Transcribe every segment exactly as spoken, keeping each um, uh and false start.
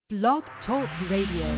Blog Talk Radio.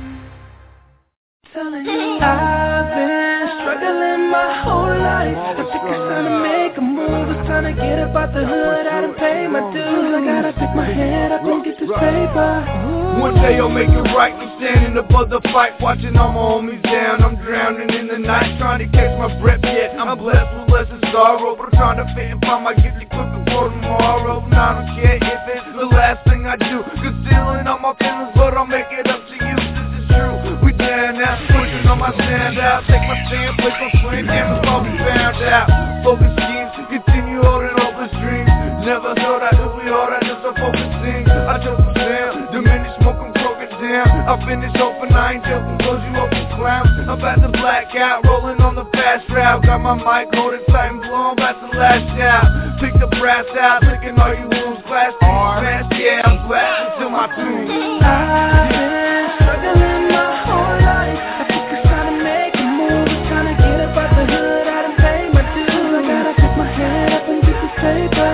Telling you I've been struggling my whole life. I think it's time to make a move. It's time to get up out the hood. I done paid my dues. I gotta pick my head up and get this paper. One day I'll make it right. I'm standing above the fight, watching all my homies down. I'm drowning in the night, trying to catch my breath. Yet I'm blessed with less than sorrow, but I'm trying to fit and find my gift equipped before tomorrow. And I don't care if it's the last thing I do, concealing all my feelings, but I'll make it up to you. This is true. We down now, pushing on my stand out. Take my stand, place my friend, and it's all we found out. Focus schemes, continue holding open dreams. Never thought I could be all that, just a focusing. I chose to sound, diminish smoke and broke it down. I finish open, I ain't joking, close you open clowns. I'm about to black out, rolling on the fast route. Got my mic holding tight and blow, I'm about to lash out. Pick the brass out, licking all you wounds, glass teeth smash. Yeah, I'm blasting to my tune. I've been struggling my whole life. I think it's time to make a move. It's time to get up out the hood. I done paid my dues. I gotta pick my head up and get this paper.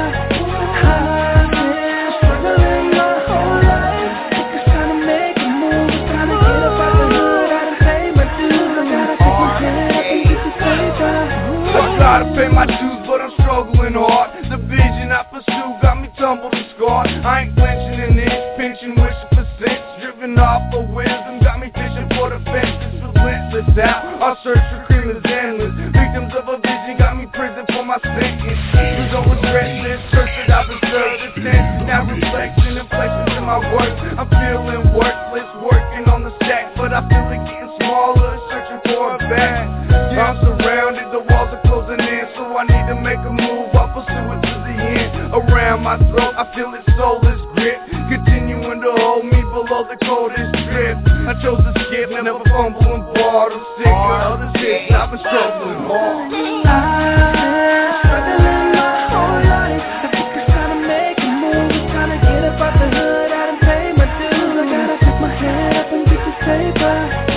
I've been struggling my whole life. I think it's time to make a move. It's time to get up out the hood. I done paid my dues. I gotta pick my head up and get this paper. I gotta pay my dues, but I'm struggling hard. The vision I pursue got me tumbled and scarred. I ain't flinching an inch, pinching, wishing for cents. Driven off of wisdom, got me fishing for the fence. It's relentless out, our search for cream is endless. Victims of a vision got me prison for my sentence. There's no regret in this search that I've been serving. Now reflection and flexing in my work. I'm feeling worthless, working on the stack, but I feel it getting smaller, searching for a back. Yeah, I'm surrounded, the walls are closing in, so I need to make a move. I'll pursue it to the end. Around my throat, I feel its soulless grip, continuing to hold me below the coldest drip. I chose to skip and never fumble and bar. I'm sick of the shit, I've been struggling hard. I've been struggling my whole life. I think it's time to make a move. It's time to get up out the hood. I done paid my dues. I gotta pick my head up and get this paper.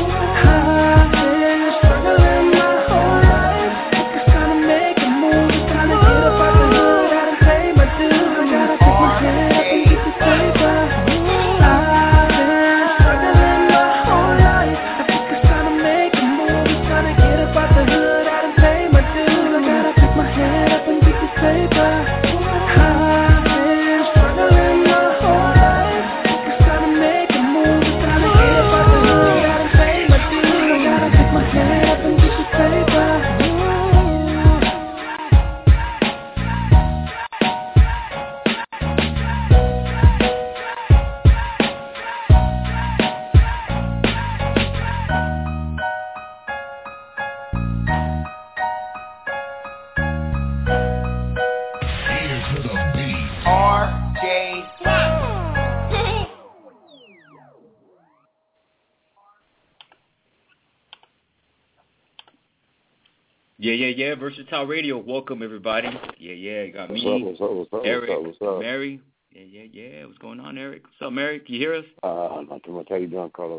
I've been struggling my whole life. I think it's time to make a move. It's time to get up out the hood. I done paid my dues. I gotta pick my head up and get this paper. I've been struggling my whole life. I think it's time to make a move. It's time to get up out the hood. I done paid my dues. I gotta pick my head up and get this paper. I've been struggling my whole life. I think it's time to make a move. It's time to get up out the hood. I done paid my dues. I gotta pick my head up and get this paper. R J Yeah, yeah, yeah. Versatile Radio. Welcome, everybody. Yeah, yeah. You got What's me, up, what's up, what's up, Eric, what's up, what's up? Mary. Yeah, yeah, yeah. What's going on, Eric? What's up, Mary? Can you hear us? Uh, not too much. How you doing, Carlos?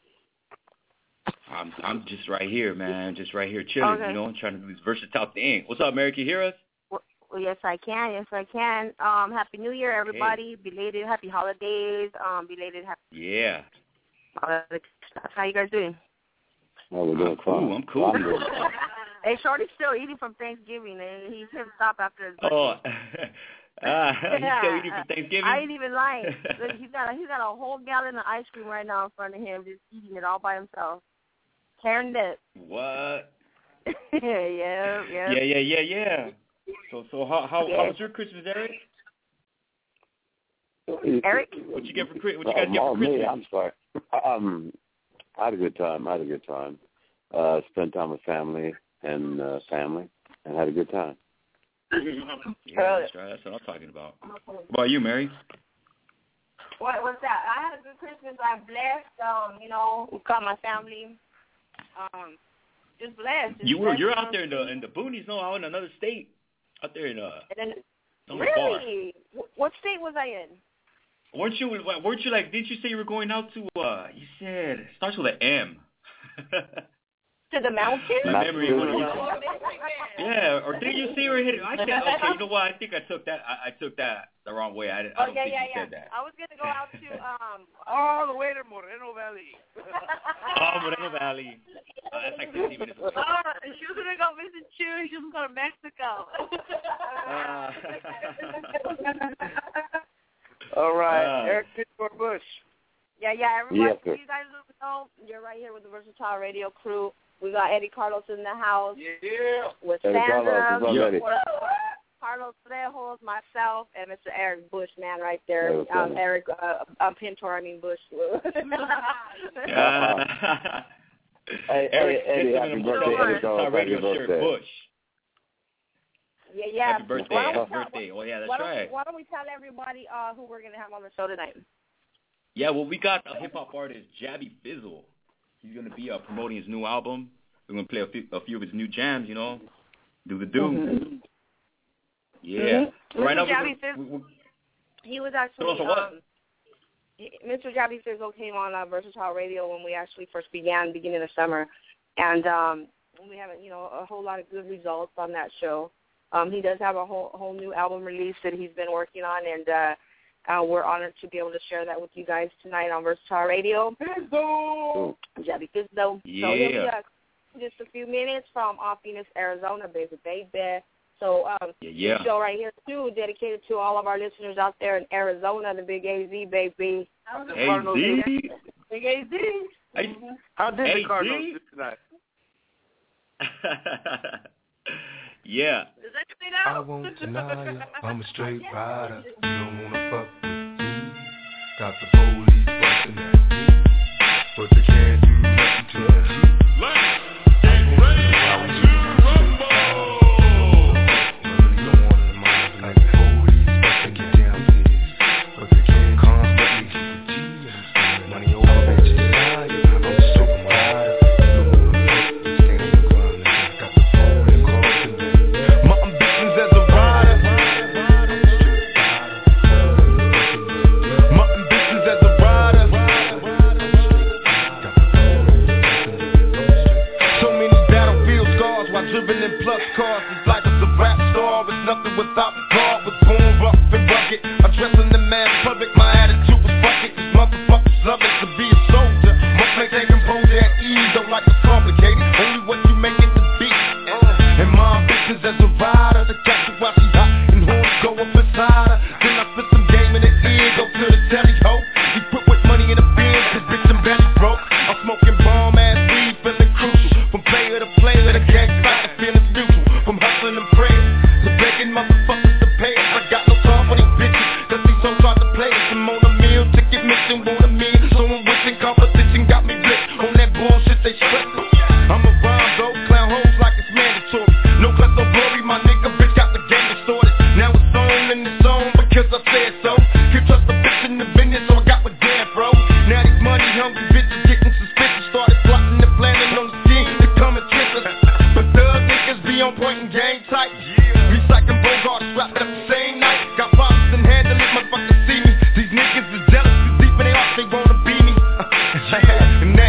I'm I'm just right here, man. Just right here chilling, Okay. you know, trying to do this versatile thing. What's up, Mary? Can you hear us? Well, well, yes, I can. Yes, I can. Um, happy New Year, everybody. Belated happy holidays. Um, belated happy. Yeah. holidays. How you guys doing? No, we're doing I'm cool. fine. I'm cool. I'm doing Hey, Shorty's still eating from Thanksgiving. And he can't stop after his birthday. Oh, ah, you still eating for Thanksgiving? I ain't even lying. Look, he's got a, he's got a whole gallon of ice cream right now in front of him, just eating it all by himself. Tearing it. What? yeah, yeah. Yeah, yeah, yeah, yeah. So, so how how, Yeah. how was your Christmas, Eric? Eric? What you get for Chris- What you Uh, guys get for oh, me, Christmas? I'm sorry. Um, I had a good time. I had a good time. Uh, spent time with family and uh, family, and had a good time. Yeah, that's right. That's what I'm talking about. What about you, Mary? What was that? I had a good Christmas. I'm blessed. Um, you know, got my family. Um, just blessed. Just You were blessed, you're you out know. there in the in the boonies, no, out in another state, out there in uh. And then, on the bar. really? Wh- What state was I in? Weren't you? Weren't you like? Didn't you say you were going out to? uh You said it starts with an M. To the mountains? My memory would have. Yeah, or did you see her hit it? I said, okay, you know what? I think I took that. I, I took that the wrong way. I, didn't, I Oh don't yeah, think yeah, you yeah. said that. I was gonna go out to um all Valley. Oh, Moreno Valley. Uh, that's like fifteen minutes away. Oh, she was gonna go visit you. She was going to Mexico. Uh, All right, Uh, Eric Pittsburgh Bush. Yeah, yeah. Everybody, Yes, sir. you guys know you're right here with the Versatile Radio crew. We got Eddie Carlos in the house Yeah. with Eddie Sandra, Carlos is already. Carlos Trejos, myself, and Mister Eric Bush, man, right there. That was Um, funny. Eric, uh, um, Pintor, I mean Bush. uh, Hey, Eric, hey, Eddie, just happy giving him birthday, a Eddie Carlos, happy radio shirt, birthday. Bush. yeah, yeah. Happy birthday, Why happy don't we tell- birthday. Oh, yeah, that's why don't, right. Why don't we tell everybody uh, who we're going to have on the show tonight? Yeah, well, we got a hip-hop artist, Jabby Fizzle. He's going to be uh, promoting his new album. We're going to play a few, a few of his new jams, you know, do the do. Mm-hmm. Yeah. Mm-hmm. Right now, Mister we're Jabby gonna- Fizzle, we- we- he was actually, Tell us what? um, he- Mister Jabby Fizzle came on uh, Versatile Radio when we actually first began, beginning of summer, and um, we have, you know, a whole lot of good results on that show. Um, he does have a whole whole new album release that he's been working on, and uh, uh, we're honored to be able to share that with you guys tonight on Versatile Radio. Fizzle. Jabby Fizzle. Yeah. So he'll be uh, just a few minutes from uh, Phoenix, Arizona, baby, baby. So um, Yeah, yeah. this show right here, too, dedicated to all of our listeners out there in Arizona, the big A Z, baby. Hey, Z. Big A Z. Hey, How did Hey, the Cardinals D? do tonight? yeah. Does anybody I know? won't deny it, I'm a straight rider. You don't wanna fuck with me. Got the police busting at me, but they can't do nothing to me. And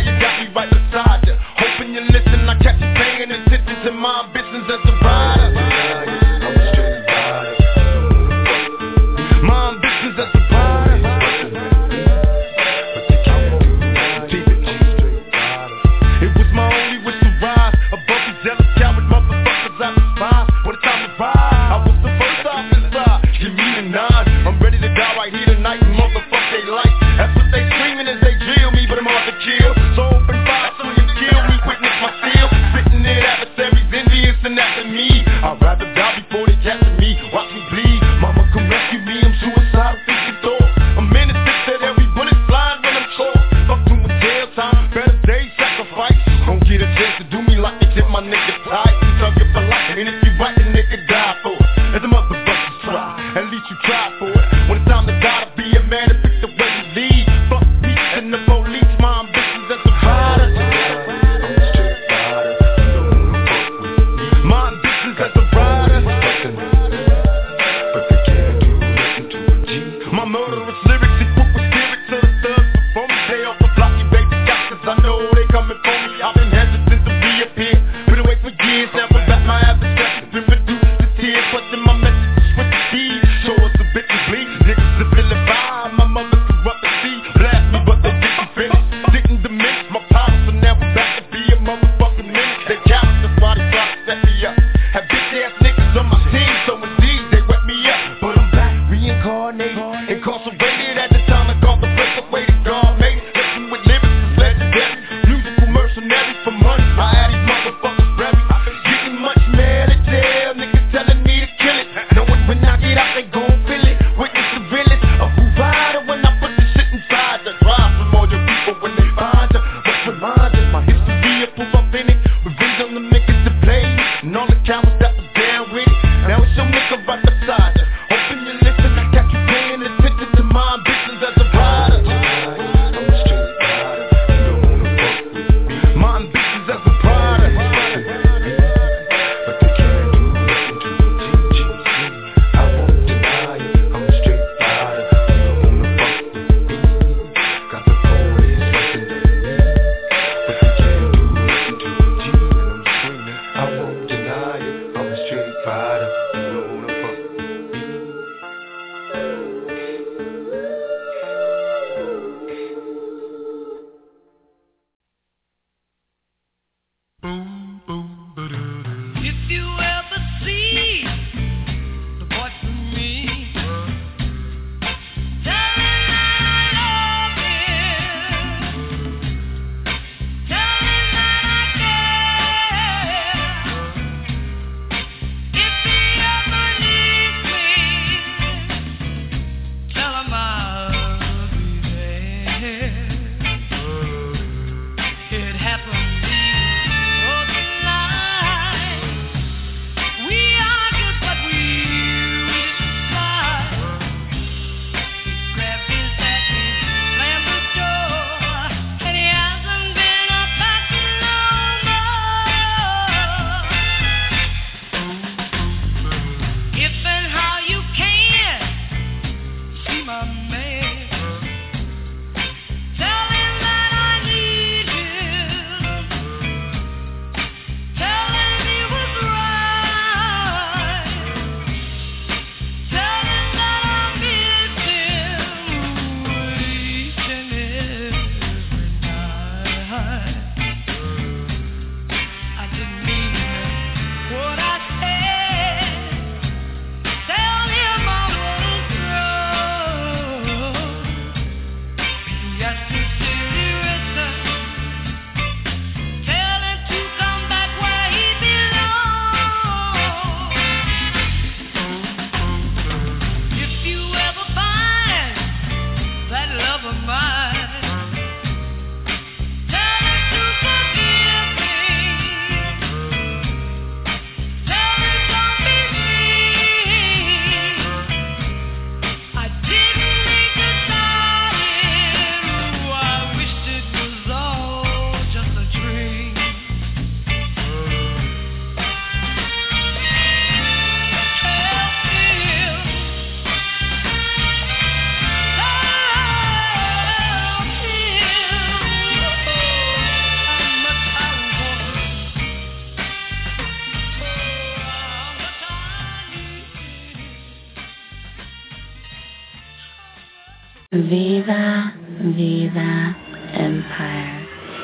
envy the empire.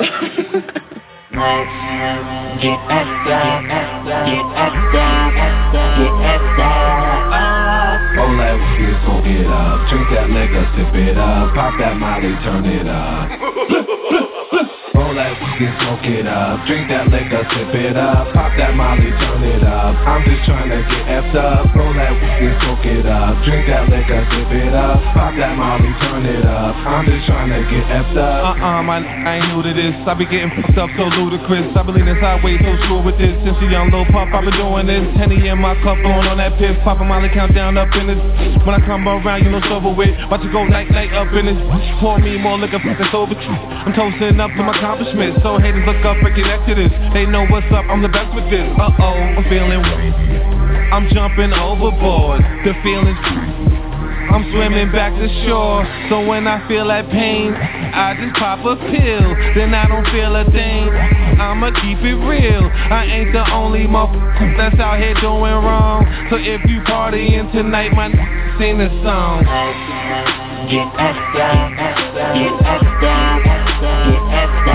Get extra, get extra, get extra. Roll that whiskey, smoke it up. Drink that liquor, sip it up. Pop that Molly, turn it up. Roll that whiskey, smoke it up. Drink that liquor, sip it up. Pop that Molly, turn it up. I'm just trying to get effed up. Roll that whiskey, smoke it up. Drink that liquor, sip it up. Pop that Molly, turn it up. I'm just trying to get effed up. Uh-uh, man, I ain't new to this. I be getting fucked up so ludicrous. I believe this highway so screwed with this. Since a young little pup, I been doing this. Henny in my cup, blowing on that piff. Poppin' Molly, count down up in this. When I come around, you know sober with. About to go night, night up in this. Pour me more liquor, fucking sober. I'm toasting up to my accomplishments. So haters look up and connect to this. They know what's up, I'm the best with this. Uh-oh, I'm feeling weak. I'm jumping overboard. The feeling's I'm swimming back to shore. So when I feel that pain, I just pop a pill. Then I don't feel a thing. I'ma keep it real. I ain't the only motherfucker that's out here doing wrong. So if you partying tonight, my n- sing the song. Get extra, get extra, get extra.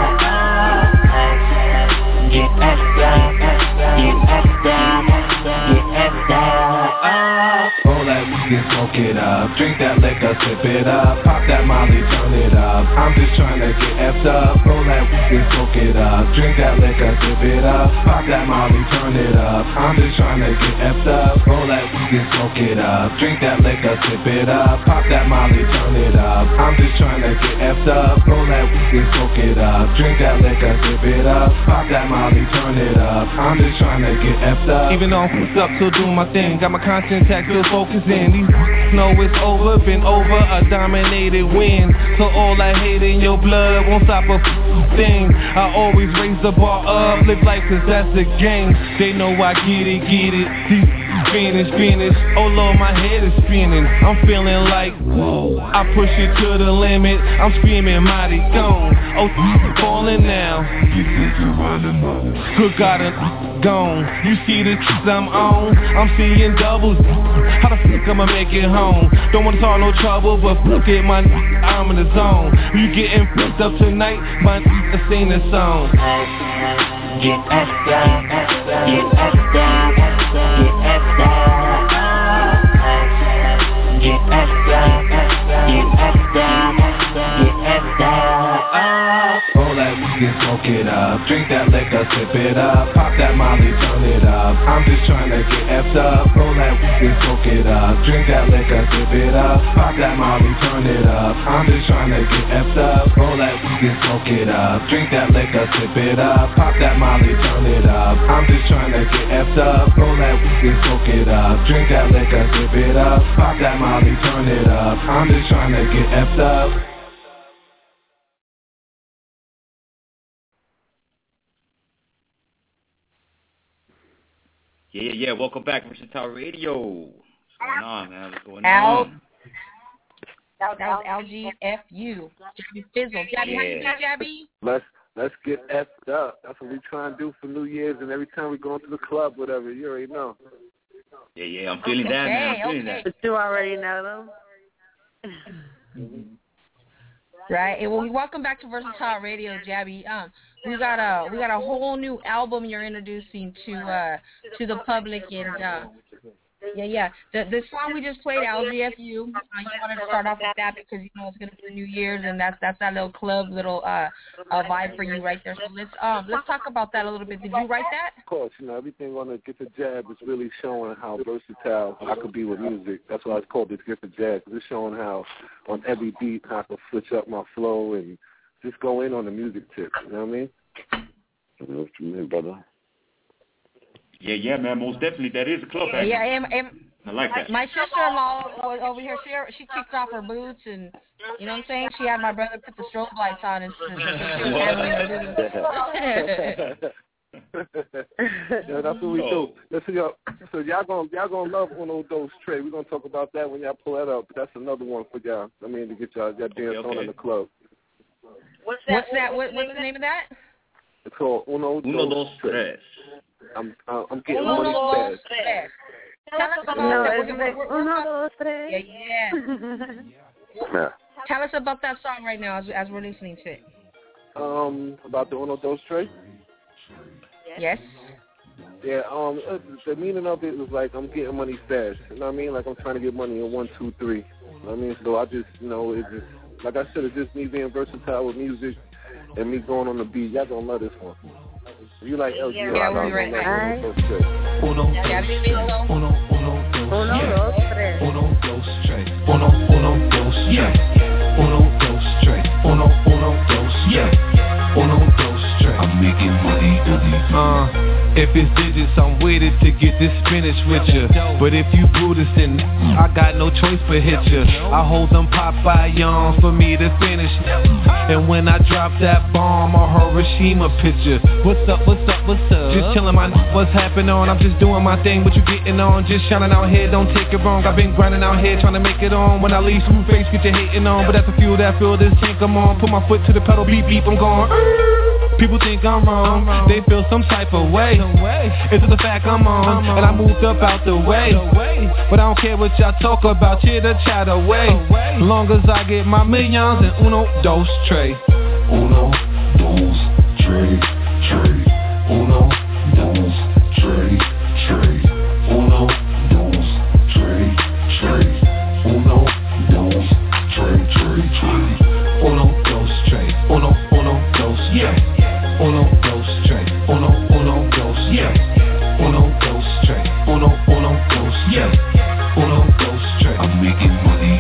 Get extra, get extra, get extra. Roll that whiskey, smoke it up. Drink that liquor, sip it up. Pop that Molly, turn it up. I'm just trying to get effed up. Roll that whiskey, smoke it up. Drink that liquor, sip it up. Pop that Molly, turn it up. I'm just trying to get effed up. Roll that whiskey, smoke it up. Drink that liquor, sip it up. Pop that Molly, turn it up. I'm just trying to get effed up. Roll that whiskey, smoke it up. Drink that liquor, sip it up. Pop that Molly, turn it up. I'm just trying to get effed up. Even though I'm fucked up, still doing my thing. Got my constant tack, still focusing. These know it's over, been over, a dominated win. So all that hate in your blood won't stop a thing. I always raise the bar up, live life cause that's the game. They know I get it, get it. These finish, finish. Oh Lord, my head is spinning. I'm feeling like, whoa. I push it to the limit. I'm screaming mighty gone. Oh, falling now. Good God, I'm gone. You see the truth I'm on. I'm seeing doubles. How the fuck I'ma make it home? Don't wanna start no trouble, but look at my I'm in the zone. You getting fucked up tonight? My I sing the song. Get extra, get extra, get extra. Get extra, get extra, get extra. Roll that whiskey, smoke it up. Drink that liquor, sip it up. Pop that Molly, turn it up. I'm just trying to get effed up. Roll that whiskey, smoke it up. Drink that liquor, sip it up. Pop that Molly, turn it up. I'm just trying to get effed up. Roll that whiskey, smoke it up. Drink that liquor, sip it up. Pop that Molly, turn it up. I'm just trying to get effed up. Roll that whiskey, smoke it up. Drink that liquor, sip it up. Pop that Molly, turn it up. I'm just trying to get effed up. Yeah, yeah, yeah. Welcome back, Versatile Radio. What's going on, man? What's going Al, on? that was L G F U. Jabby Fizzle. Jabby, how you doing, Jabby? Let's let's get effed up. That's what we try and do for New Year's, and every time we go into the club, whatever. You already know. Yeah, yeah. I'm feeling that, man. I'm feeling okay. But you already know them. Right. And well, welcome back to Versatile Radio, Jabby. Um, we got a we got a whole new album you're introducing to uh to the public, and uh, yeah, yeah. The the song we just played, L G F U. Uh, you wanted to start off with that because you know it's gonna be New Year's, and that's that's that little club little uh, uh vibe for you right there. So let's um let's talk about that a little bit. Did you write that? Of course, you know everything on the Get the Jab is really showing how versatile I could be with music. That's why it's called the Get the Jab. It's showing how on every beat I can switch up my flow and just go in on the music tip. You know what I mean? I know what you mean, brother. Yeah, yeah, man. Most definitely, that is a club. Yeah, yeah. And, and I like that. my sister-in-law was over here. She she kicked off her boots, and you know what I'm saying. She had my brother put the strobe lights on, and she, she was handling her business. Yeah, that's what we do. Listen, y'all. So y'all gonna y'all gonna love Uno Dos Tres. We're gonna talk about that when y'all pull that up. But that's another one for y'all. I mean, to get y'all y'all dance okay, okay. on in the club. What's that? What's that? What, what's the name of that? It's called Uno, Uno Dos Dos Tres. Tres. I'm uh, I'm getting Uno, money dos, fast. tres. Tell us about No, that. it's We're, we're, we're, uno, dos, tres. yeah, yeah. Yeah. tell us about that song right now as, as we're listening to it. Um, about the Uno Dos Tres? Yes. Yeah, um, uh, the meaning of it was like I'm getting money fast. You know what I mean? Like I'm trying to get money in one, two, three. You know what I mean? So I just, you know, it's just, like I said, it's just me being versatile with music and me going on the beat. Y'all gonna love this one. If you like L G, yeah, y'all we'll gonna right love back. Uno Dos Tres. Uno, uno, uno, Uno, dos, tres. Uno, dos, tres. Uno, uno, dos, yeah. Uno, dos, tres. Uno, uno, dos, yeah. Uno, dos, tres. I'm making money, money. Uh. If it's digits, I'm with it to get this spinach with ya. But if you Brutus, then I got no choice but hit ya. I hold them Popeye on for me to finish. And when I drop that bomb, a Hiroshima picture. What's up, what's up, what's up? Just chillin' my n- what's happening on? I'm just doing my thing, what you getting on? Just shining out here, don't take it wrong. I've been grinding out here, trying to make it on. When I leave, some face get you hating on. But that's the fuel that fuel this tank I'm on. Put my foot to the pedal, beep, beep, I'm going. People think I'm wrong, they feel some type of way. It's just the fact I'm on, and I moved up out the way. But I don't care what y'all talk about, chitter chat away. Long as I get my millions and uno, dos, tres. Uno, dos, tres, tres. Uno, dos, tres, tres. Uno, dos, tres, tres. Uno, dos, tres, tres, tres. Uno, dos, tres. Uno, uno, dos, yeah. Uno, dos, tres. Uno, uno, dos, yeah. Uno, dos, tres. Uno, uno, dos, yeah. Uno, dos, tres. I'm making money,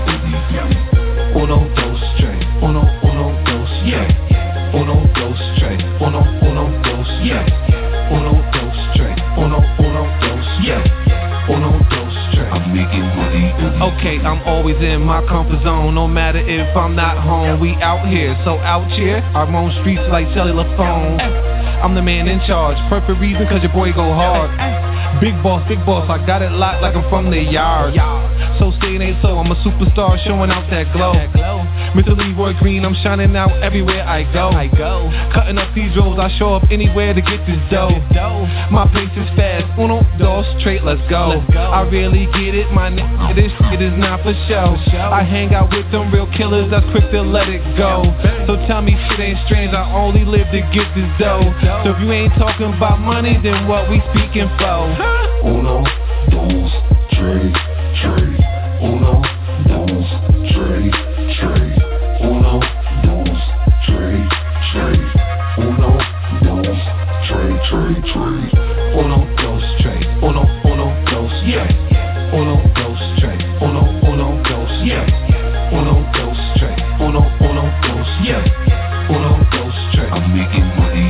money. Uno, dos, tres. Uno, uno, dos, yeah. Uno, dos, tres. Uno, uno, dos, yeah. Uno, dos, tres. Uno, uno, dos, yeah. Uno, dos, tres. I'm making money, money. Okay, I'm always in my comfort zone, no matter if I'm not home. We out here, so out here, I'm on streets like cellular phone. I'm the man in charge, perfect reason cause your boy go hard. Big boss, big boss, I got it locked like I'm from the yard. So say it ain't so, I'm a superstar showing out that glow. Mister Leroy Green, I'm shining out everywhere I go. Cutting up these roads, I show up anywhere to get this dough. My pace is fast, uno, dos, straight, let's go. I really get it, my nigga, this shit is not for show. I hang out with them real killers that's quick to let it go. So tell me shit ain't strange, I only live to get this dough. So if you ain't talking about money, then what we speaking for? Uno, dos, tres, tres. Uno, dos, tres, tres. Uno, dos, tres, tres. Uno, dos, tres, tres, tres. Uno, dos, tres. Uno, uno, dos, yeah. Uno, dos, tres. Uno, uno, dos, yeah. Uno, dos, tres. Uno, uno, dos, yeah. Uno, dos, tres. I'm making money,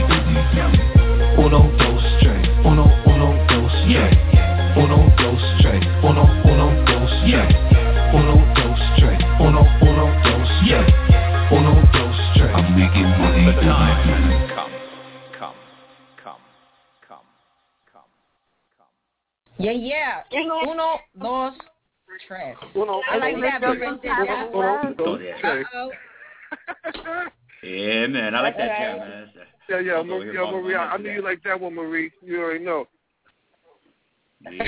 money. Uno, dos, tres. Uno, uno, dos, yeah. Uno, dos, tres. Uno, uno, dos, yeah. Uno, dos, tres. Uno, uno, dos, yeah. Uno, dos, tres. I'm making money, The time money. has come, come, come, come, come, come. Yeah, yeah. Uno, dos, tres. Uno, I like that beat right there. Yeah. Uno, dos, tres. Uh-oh. Yeah, man, I like that jam, man. That's- Yeah, yeah, that's Marie, over here yeah, about Marie, I, I money, knew yeah. you like that one, Marie. You already know. Yeah.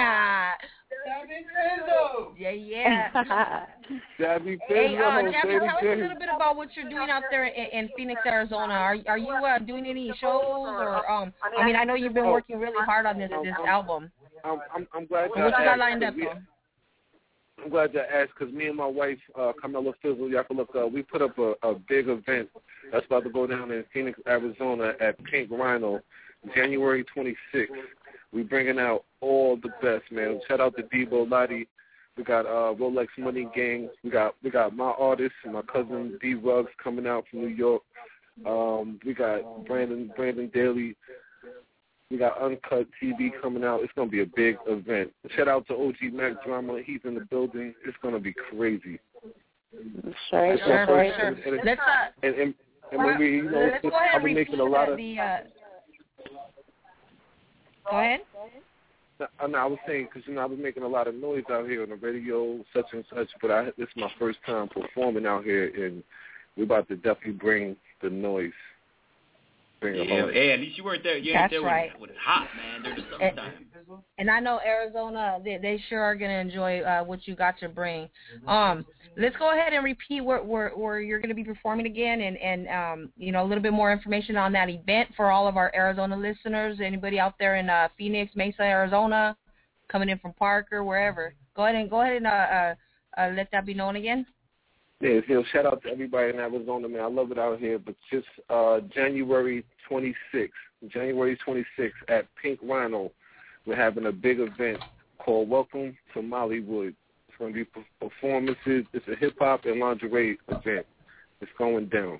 Yeah, yeah. Gabby Hey, uh, Fizzle, Gabby, Sadie tell us a J. little bit about what you're doing out there in, in Phoenix, Arizona. Are are you uh, doing any shows or um? I mean, I know you've been working really hard on this this album. I'm, I'm, I'm glad What y'all you got asked, lined up? 'cause we- Though? I'm glad you asked because me and my wife, uh, Carmela Fizzle, y'all can look up. We put up a, a big event that's about to go down in Phoenix, Arizona at Pink Rhino, January twenty-sixth. We bringing out all the best, man. Shout out to Debo Lottie. We got uh, Rolex Money Gang. We got we got my artist and my cousin D Ruggs coming out from New York. Um, we got Brandon Brandon Daly. We got Uncut T V coming out. It's going to be a big event. Shout out to O G Mac Drama. He's in the building. It's going to be crazy. Sure, It's my Sure, first- sure. and- and- Let's uh, And, and, and well, Marie, you know, let's it's go just, ahead I've and been repeat making a lot the, of. the uh. Go ahead. I, know, I was saying because you know I've been making a lot of noise out here on the radio, such and such. But I, this is my first time performing out here, and we're about to definitely bring the noise. thing Yeah, about it. hey, at least you weren't there. You ain't That's there right. when, when it's hot, man. During the summertime. And I know Arizona, they, they sure are going to enjoy uh, what you got to bring. Um, let's go ahead and repeat where, where, where you're going to be performing again and, and um, you know, a little bit more information on that event for all of our Arizona listeners, anybody out there in uh, Phoenix, Mesa, Arizona, coming in from Parker, wherever. Go ahead and go ahead and uh, uh, uh, let that be known again. Yeah, you know, shout out to everybody in Arizona, man. I love it out here. But just uh, January twenty-sixth, January twenty-sixth at Pink Rhino, we're having a big event called Welcome to Mollywood. It's going to be performances. It's a hip-hop and lingerie event. It's going down.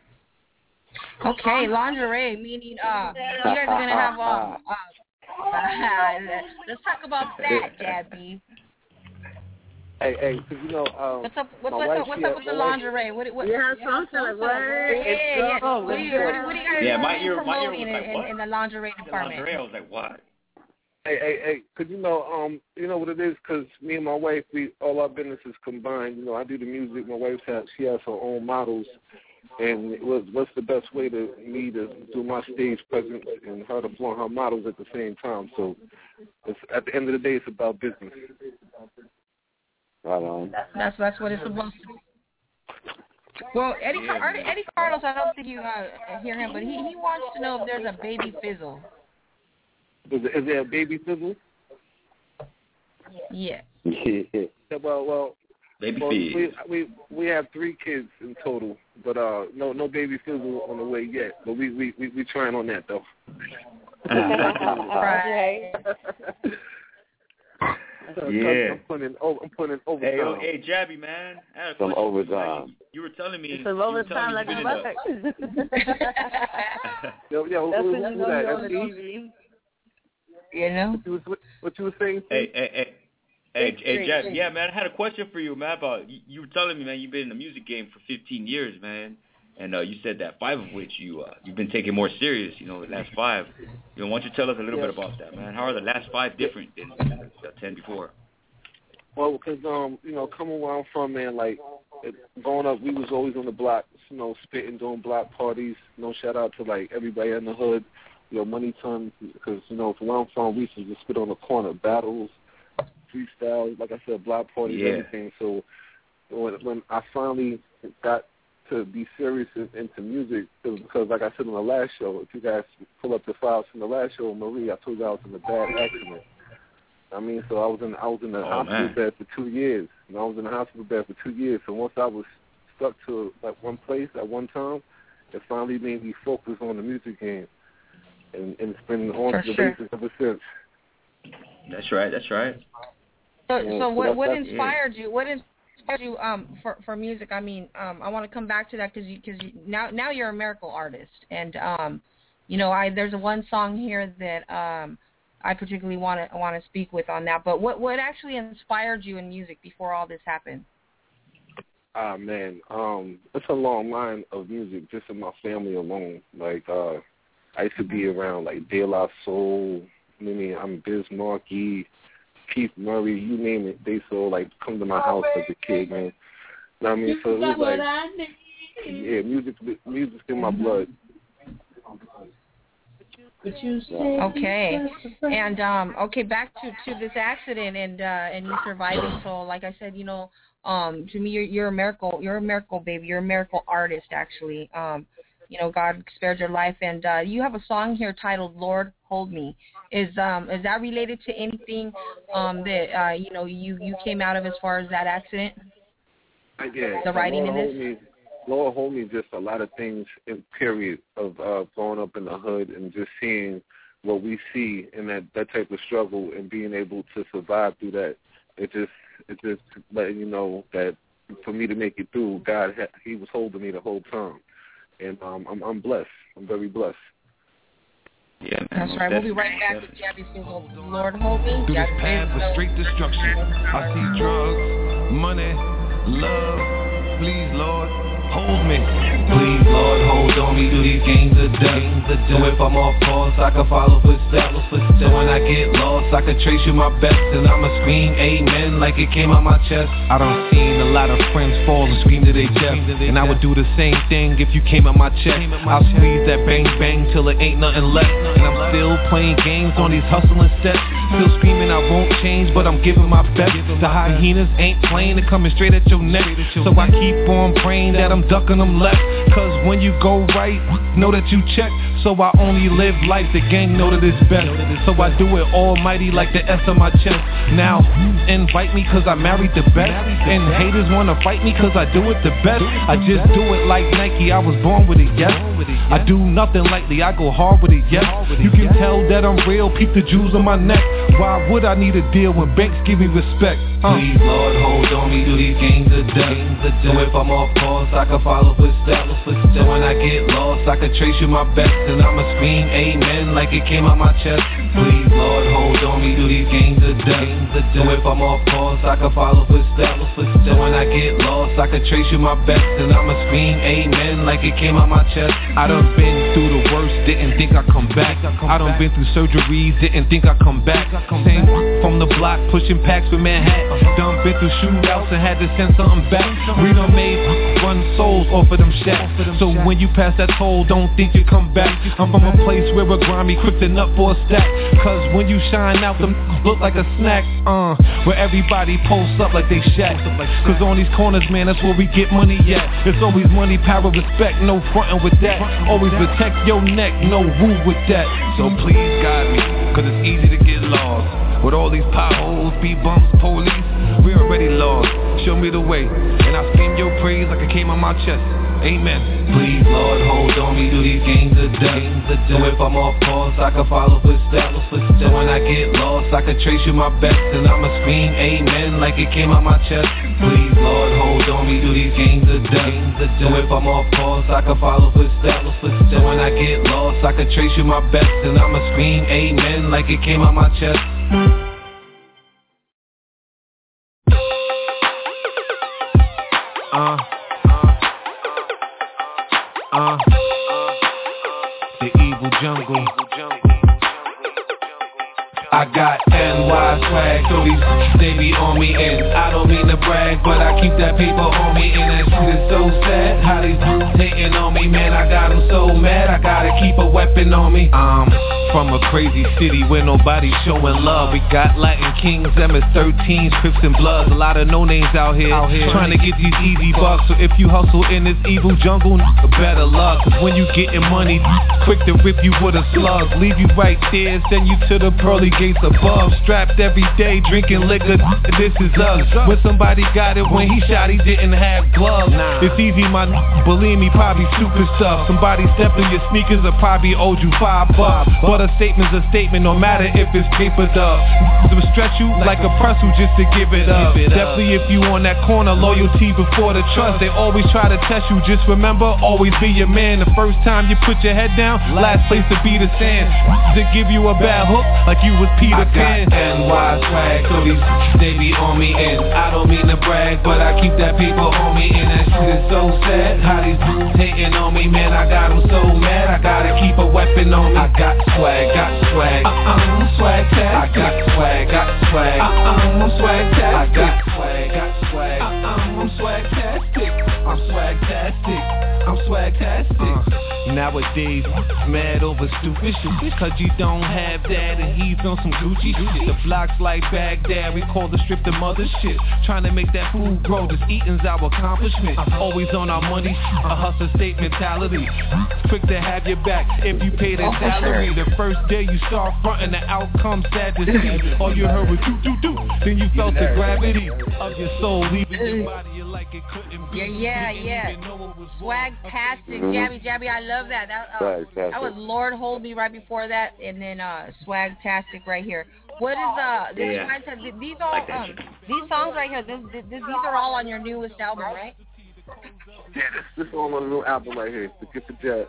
Okay, lingerie, meaning uh, you guys are going to have, um, uh, let's talk about that, Jabby. Hey, hey, because, you know, um, what's up, what's, my what's wife, up, what's she up had- with the my wife- lingerie? What, what, Yeah, something like what? Yeah, yeah. Oh, What do you, what do, what do you guys Yeah, what my are you ear- my ear promoting was like, in, what? in, in the lingerie The department? lingerie, I was like, what? Hey, hey, hey, because, you know, um, you know what it is, because me and my wife, we all our businesses combined. You know, I do the music. My wife, has, she has her own models. And it was, what's the best way to me to do my stage presence and her to flaunt her models at the same time? So it's, at the end of the day, it's about business. Right on. That's that's what it's supposed to be. Well, Eddie Car- Eddie Carlos, I don't think you uh, hear him, but he, he wants to know if there's a baby fizzle. Is, there- is there a baby fizzle? Yeah. Yeah. Well, well, Baby well Fizz. we, we we have three kids in total, but uh, no no baby fizzle on the way yet. But we we we, we trying on that though. Right. Yeah. I'm putting oh, I'm putting overtime. Hey, yo, hey, Jabby, man. I had a Some question. overtime. You were telling me. It's you some were overtime telling like me a you've been in bucket. Yo, yo, That's who, when you who know that? you're on the F D? T V. You know? What you was, what you was saying? the- Hey, hey, hey. Hey, Great, hey, great, Jabby. great. Yeah, man. I had a question for you, man. About you, you were telling me, man. You've been in the music game for fifteen years, man. And uh, you said that five of which you uh, you've been taking more serious. You know, the last five. You know, why don't you tell us a little Yeah. bit about that, man? How are the last five different than than the ten before? Well, because um, you know, coming where I'm from, man, like it, growing up, we was always on the block, you know, spitting, doing block parties. You know, shout out to like everybody in the hood, you know, Money Ton, because you know, from where I'm from, we used to just spit on the corner, battles, freestyle, like I said, block parties, Yeah. everything. So when when I finally got to be serious in, into music, it was because, like I said on the last show, if you guys pull up the files from the last show, Marie, I told you I was in a bad accident. I mean, so I was in I was in the Oh, hospital man. bed for two years. And I was in the hospital bed for two years. So once I was stuck to like one place at one time, it finally made me focus on the music game, and, and it's been on For to the sure. basis ever since. That's right. That's right. So, Yeah, so so what that's- what that's- inspired you? What inspired you um for for music? I mean, um, I want to come back to that because you because you, now now you're a miracle artist, and um, you know, I there's a one song here that um I particularly want to want to speak with on that. But what what actually inspired you in music before all this happened? Ah man, um, it's a long line of music just in my family alone. Like uh, I used to be around like De La Soul. I mean, I'm Biz Markie, Keith Murray, you name it. They so like come to my house as a kid, man. You know what I mean? So it was like, yeah, music, music's in my blood. Okay, and um, okay, back to, to this accident and uh, and you surviving. So, like I said, you know, um, to me, you're you're a miracle. You're a miracle, baby. You're a miracle artist, actually. Um, you know, God spared your life, and uh, you have a song here titled "Lord Hold Me." Is um is that related to anything um that uh you know you you came out of as far as that accident? Uh, yeah, The writing Lord in hold this? me, Lord hold me, just a lot of things in period of uh, growing up in the hood and just seeing what we see in that, that type of struggle and being able to survive through that. It just it just letting you know that for me to make it through, God ha- He was holding me the whole time, and um, I'm I'm blessed. I'm very blessed. Yeah, man. That's most right. We'll be definitely, right back most with Jabby Fizzle. Lord hold me. Through this Jabby path of Fizzle. straight destruction, I see drugs, money, love. Please, Lord, hold me. Please, Lord, hold on me through these games of death. So if I'm off course, I can follow footsteps. So when I get lost, I can trace you my best, and I'ma scream amen like it came out my chest. I done seen a lot of friends fall and scream to their death, and I would do the same thing if you came at my chest. I'll squeeze that bang bang till it ain't nothing left, and I'm still playing games on these hustling steps. Still screaming I won't change, but I'm giving my best. The hyenas ain't playing, they're coming straight at your neck. So I keep on praying that I'm ducking them left, cause when you go right, know that you check. So I only live life, the gang know that it's best. So I do it almighty like the S on my chest. Now, invite me cause I married the best, and haters wanna fight me cause I do it the best. I just do it like Nike, I was born with it, yes. I do nothing lightly, I go hard with it, yes. You can tell that I'm real, peep the jewels on my neck. Why would I need a deal when banks give me respect? Uh. Please, Lord, hold on me through these games of death. So if I'm off course, I can follow footsteps. So when I get lost, I can trace you my best, and I'ma scream amen like it came out my chest. Please, Lord, hold on me through these games of death. So if I'm off course, I can follow footsteps. So when I get lost, I can trace you my best, and I'ma scream amen like it came out my chest. I done been through the worst, didn't think I'd come back. I done been through surgeries, didn't think I'd come back. Same from the block, pushing packs with Manhattan. Done been through shootouts and had to send something back. We done made run souls off of them shacks. So when you pass that toll, don't think you come back. I'm from a place where we're grimy, quick to nut for a stack. Cause when you shine out, them look like a snack. Uh, where everybody posts up like they shack. Cause on these corners, man, that's where we get money at. It's always money, power, respect, no frontin' with that. Always protect your neck, no woo with that. So please guide me, cause it's easy to get lost. With all these potholes, speed bumps, police, we already lost. Show me the way, and I scream your praise like it came on my chest. Amen. Please, Lord, hold on me through these games of death. So if I'm off course, I can follow footsteps. So when I get lost, I can trace you my best, and I'ma scream amen like it came out my chest. Please, Lord, hold on me through these games of death. So if I'm off course, I can follow footsteps. So when I get lost, I can trace you my best, and I'ma scream amen like it came out my chest. Uh, uh, the evil jungle. I got N Y swag, so these they be on me, and I don't mean to brag, but I keep that paper on me, and that shit is so sad. How these dudes hating on me, man, I got them so mad, I gotta keep a weapon on me. Um, from a crazy city where nobody's showing love. We got Latin Kings, M S thirteens, Crips and Bloods, a lot of no names out here, out here trying to get these easy bucks. So if you hustle in this evil jungle, better luck. Cause when you getting money, quick to rip you with a slug, leave you right there, send you to the pearly gates above. Strapped every day, drinking liquor, this is us. When somebody got it, when he shot, he didn't have gloves. It's easy, my believe me, probably stupid stuff. Somebody stepped in your sneakers or probably owed you five bucks. But a statement's a statement, no matter if it's papered up. To stretch you like a pretzel just to give it up. Definitely if you on that corner, loyalty before the trust. They always try to test you, just remember, always be your man. The first time you put your head down, last place to be the sand. To give you a bad hook, like you was Peter Pan. N Y swag, so these they be on me, and I don't mean to brag, but I keep that paper on me, and that shit is so sad. How these dudes hating on me, man, I got them so mad, I gotta keep a weapon on me. I got swag, got swag, uh-uh, swag tag. I got swag, got swag, uh-uh, I'm swag tag. I got swag, got swag, uh-uh, I'm swag-tastic. I'm swag-tastic, I'm swag-tastic. Uh, nowadays, mad over stupid shit, cause you don't have that and he's on some Gucci shit. The blocks like Baghdad, we call the strip the mother shit. Trying to make that food grow, just eating's our accomplishment. Always on our money, a hustle state mentality. Quick to have your back if you pay that salary. The first day you start fronting, the outcome sad to see. All you heard was do do do, then you felt the gravity of your soul leaving your body. You like it couldn't be. Yeah, yeah, yeah. Swag-tastic, Jabby, Jabby, I love that. That, uh, that was Lord Hold Me right before that, and then uh, Swag-tastic right here. What is uh? This yeah. reminds, these all like um, these songs right here. This, this, these are all on your newest album, right? Yeah, this, this is all on the new album right here, The Gift of Jab.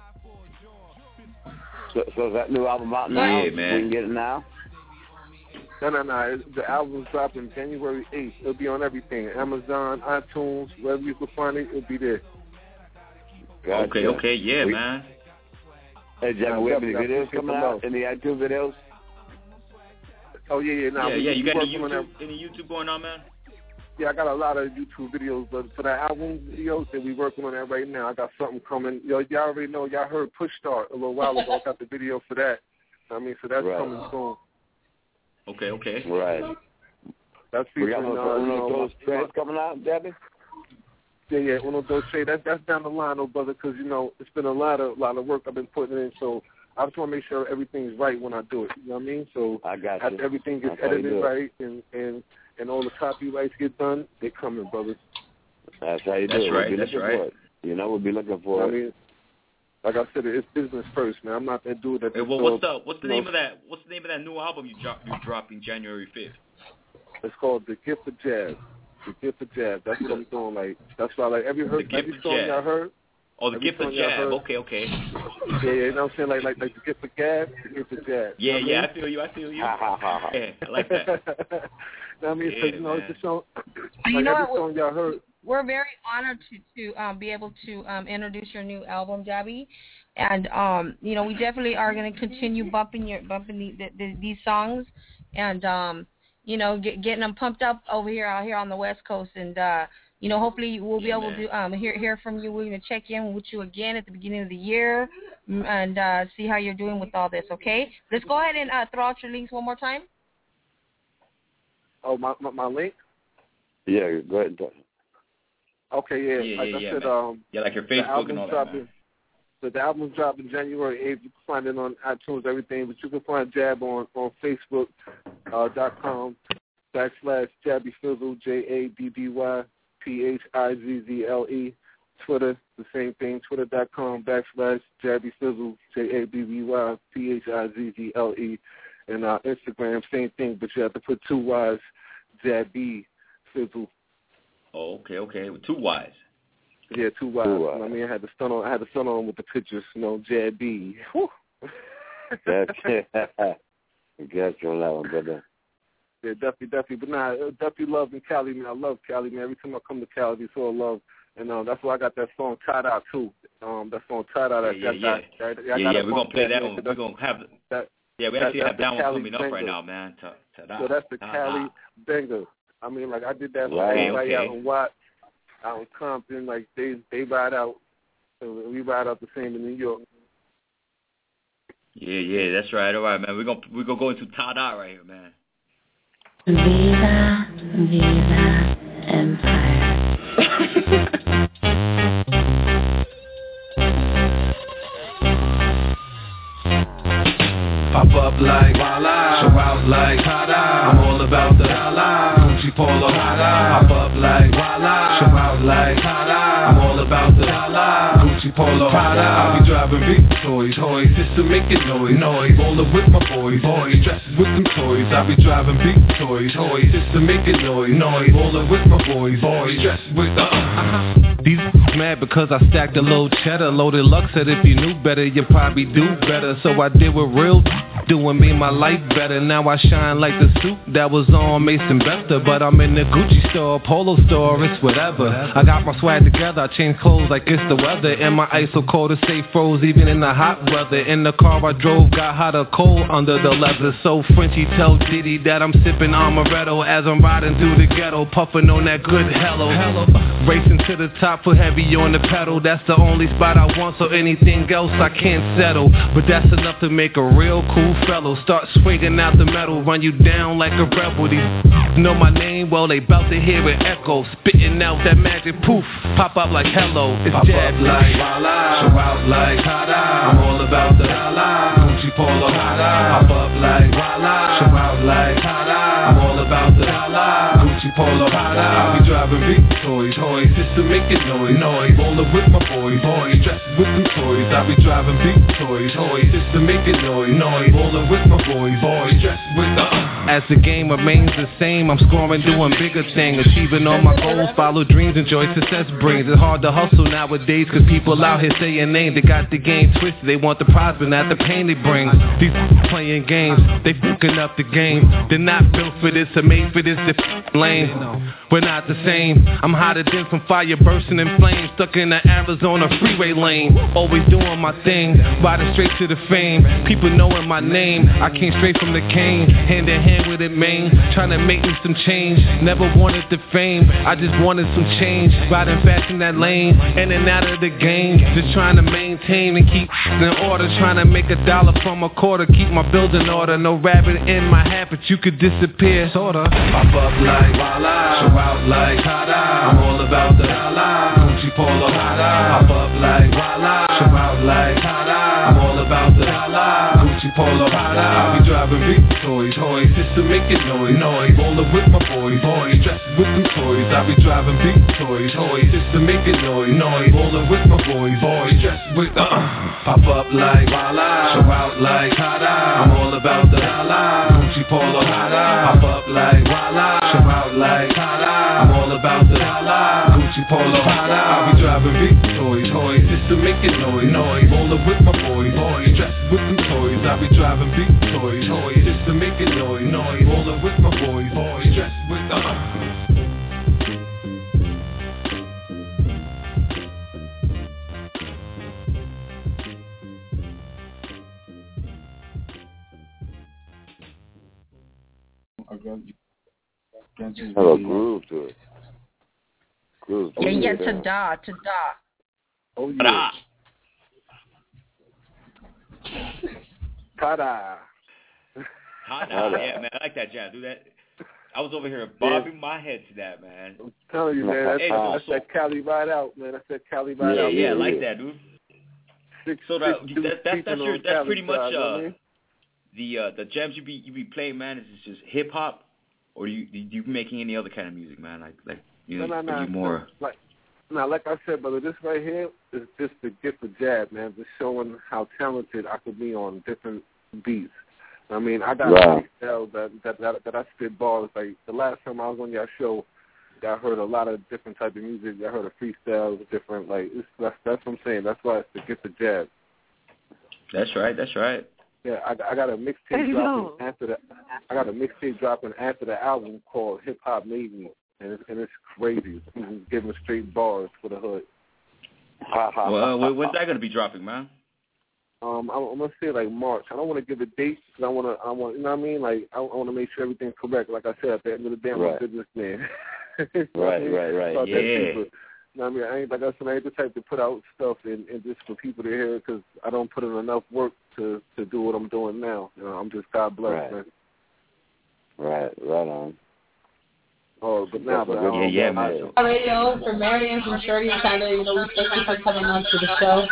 So, so is that new album out now? Yeah, man. We can get it now? No, no, no. The album's dropping January eighth. It'll be on everything. Amazon, iTunes, wherever you can find it, it'll be there. Gotcha. Okay, okay, yeah, we, man. Hey, Jabby, we have any videos coming out? Any actual videos? Oh, yeah, yeah. Nah, yeah, we, yeah. You got any YouTube, YouTube, any YouTube going on, man? Yeah, I got a lot of YouTube videos, but for that album videos that we working on that right now, I got something coming. Yo, y'all already know, y'all heard Push Start a little while ago. I got the video for that. I mean, so that's right. Coming soon. Okay, okay. Right. That's we got featuring, no, uh, you no, know, those tracks coming out, Debbie? Yeah, yeah, Uno Dos Tres. That's that's down the line, though, brother, because you know it's been a lot of lot of work I've been putting in. So I just want to make sure everything's right when I do it. You know what I mean? So I got you. after everything gets That's edited right and and and all the copyrights get done, they coming, brothers. That's how you do That's it. right. We'll be That's looking right. for it. You know, we'll be looking for I it. mean, like I said, it's business first, man. I'm not that dude that. Hey, well, just what's the goes, what's the you name know, of that? What's the name of that new album you drop you're dropping January fifth? It's called The Gift of Jazz. The Gift of Jazz. That's what I'm doing. Like that's why, like every heard, every song Jazz. y'all heard. Oh, The every Gift of song y'all Jazz. heard, Okay, okay. Yeah, yeah, you know what I'm saying? Like, like, like The Gift of Jazz, The Gift of Jazz. Yeah, you know yeah, what I feel you. I feel you. Ha, ha, ha, ha. Yeah, I like that. You know what I mean? Yeah, so, you know, man. it's a song. You Like know every what? song y'all heard. We're very honored to to um, be able to um, introduce your new album, Jabby, and um, you know we definitely are going to continue bumping your bumping the, the, the, these songs, and um, you know get, getting them pumped up over here out here on the West Coast, and uh, you know hopefully we'll be Yeah, able man. to um, hear hear from you. We're going to check in with you again at the beginning of the year, and uh, see how you're doing with all this. Okay, let's go ahead and uh, throw out your links one more time. Oh, my my, my link. Yeah, go ahead and talk. Okay, yeah. Yeah, like yeah, I yeah, said, man. um, Yeah, like your the Facebook album's and all that, dropping. man. So the album's dropping January eighth. You can find it on iTunes, everything. But you can find Jab on on Facebook uh, dot com backslash Jabby Fizzle J A B B Y P H I Z Z L E. Twitter, the same thing. Twitter dot com backslash Jabby Fizzle J A B B Y P H I Z Z L E. And uh, Instagram, same thing, but you have to put two Y's, Jabby Fizzle. Oh, okay, okay. With two Y's. Yeah, two Y's. Two Y's. I mean, I had the stun on. I had the stun on with the pictures. You know, J B. That's it. Got you on that one, brother. Yeah, definitely, definitely. But nah, definitely love in Cali, man. I love Cali, man. Every time I come to Cali, it's all love. And um, that's why I got that song tied out too. Um, that song tied out. Yeah, that, yeah, that, that, that, yeah. I Yeah, gotta yeah. We're gonna bump play that man, one. 'cause We're gonna have. that. Yeah, we that, actually have that one Cali coming up banger. right now, man. Ta- ta-da. So that's the Ta-da. Cali banger. I mean, like I did that song Right, right okay. out in Watt, out in Compton. Like they they ride out. So we ride out the same in New York. Yeah, yeah, that's right. All right, man. We're gonna we're gonna go into Tada right here, man. Viva, Viva, Empire. Pop up like voila, show out like tada. I'm all about the dollar, Gucci Polo tada. Pop up like voila, show out like tada. I'm all about the dollar, Gucci Polo tada. I be driving big toys, toys, just to make it noise, noise. Rollin' with my boys, boys, dressed with some toys. I be driving big toys, toys, just to make it noise, noise. Rollin' with my boys, boys, dressed with the. Uh, These mad because I stacked a load cheddar, loaded Lux said if you knew better, you'd probably do better. So I did what real doing me my life better. Now I shine like the suit that was on Mason Bester, but I'm in the Gucci store, Polo store, it's whatever. I got my swag together, I change clothes like it's the weather, and my ice so cold to stay froze even in the hot weather. In the car I drove, got hot or cold under the leather. So Frenchy tell Diddy that I'm sipping amaretto as I'm riding through the ghetto, puffing on that good hello. Hello, racing to the top, put heavy on the pedal. That's the only spot I want, so anything else I can't settle. But that's enough to make a real cool fellow. Start swinging out the metal, run you down like a rebel. These know my name, well they bout to hear it echo. Spitting out that magic poof, pop up like hello. It's pop Jab, up like voila, show out like tada. I'm all about the dollar, Gucci Polo tada. Pop up like voila, show out like tada. I'm all about the dollar, Gucci Polo tada. I be driving big toys, toys, just to make it noise, noise. Rollin' with my boys, boys, dressed with some toys. I be driving big toys, toys, just to make it noise, noise. Rollin' with my boys, boys, dressed with the. Uh. As the game remains the same, I'm scoring, doing bigger things, achieving all my goals, follow dreams, enjoy success brings. It's hard to hustle nowadays, cause people out here saying names. They got the game twisted, they want the prize, but not the pain it brings. These playing games, they fucking up the game. They're not built for this or made for this, they're lame. name. We're not the same. I'm hotter than some fire bursting in flames, stuck in the Arizona freeway lane. Always doing my thing, riding straight to the fame. People knowing my name. I came straight from the cane, hand in hand with it, man. Trying to make me some change. Never wanted the fame, I just wanted some change. Riding fast in that lane, in and out of the game. Just trying to maintain and keep in order. Trying to make a dollar from a quarter, keep my building order. No rabbit in my hat, but you could disappear, sorta. Pop up like voila, show out like tada. I'm all about the dollar, Gucci Polo tada. Pop up like voila, show out like tada. I'm all about the dollar, Gucci Polo tada. I be driving big toys, toys, just to make it noise, noise. Rolling with my boys, boys, dressed with them toys. I be driving big toys, toys, just to make it noise, noise. Rolling with my boys, boys, dressed with uh. Pop up like voila, show out like tada. I'm all about the dollar, Gucci Polo tada. Pop up like voila, show out like tada. I'm all about the dollar, Gucci Polo tada. I be driving big toys, toys, just to make it noise, noise. Rolling with my boys, boys, dressed with them toys. I be driving big toys, toys, just to make it noise, noise. Rolling with my boys, boys, dressed with the uh. Have a groove to it. Groove. Yeah, yeah, ta-da, ta-da. Oh, yeah. Ta-da. Ta-da. Yeah, man, I like that jam. Do that. I was over here bobbing yeah. my head to that, man. I'm telling you, man. That's, hey, uh, that's so, that Cali ride out, man. That's that Cali ride yeah, out. Yeah, yeah, I like yeah. that, dude. Six, so that, six, that, that, that's, that's, your, that's pretty much side, uh, you know the uh, the jams you be you be playing, man. Is it just hip hop, or do you do you making any other kind of music, man? Like like you know, no, no, no, you more no, like now, like I said, brother, this right here is just the gift of jab, man. Just showing how talented I could be on different beats. I mean, I got wow. freestyles that, that that that I spit bars. Like the last time I was on your show, I heard a lot of different type of music. I heard a freestyles, different like it's, that's that's what I'm saying. That's why it's the gift of jab. That's right. That's right. Yeah, I, I got a mixtape dropping after the I got a mixtape dropping after the album called Hip Hop Made Me, and it's, and it's crazy. It's giving straight bars for the hood. Well, uh, when's that gonna be dropping, man? Um, I'm, I'm gonna say like March. I don't want to give a date because I want to. I want, you know what I mean? Like I, I want to make sure everything's correct. Like I said, at the end of the day, I'm right. a businessman. right, right, right. So yeah. You know what I mean? I ain't like I said. I ain't the type to put out stuff and, and just for people to hear it because I don't put in enough work to to do what I'm doing now. You know, I'm just God bless, right. man. Right, right on. Oh, but now, but yeah, yeah, man. Radio for Marion from Shorty and Sandra, you know, we thank you for coming on to the show.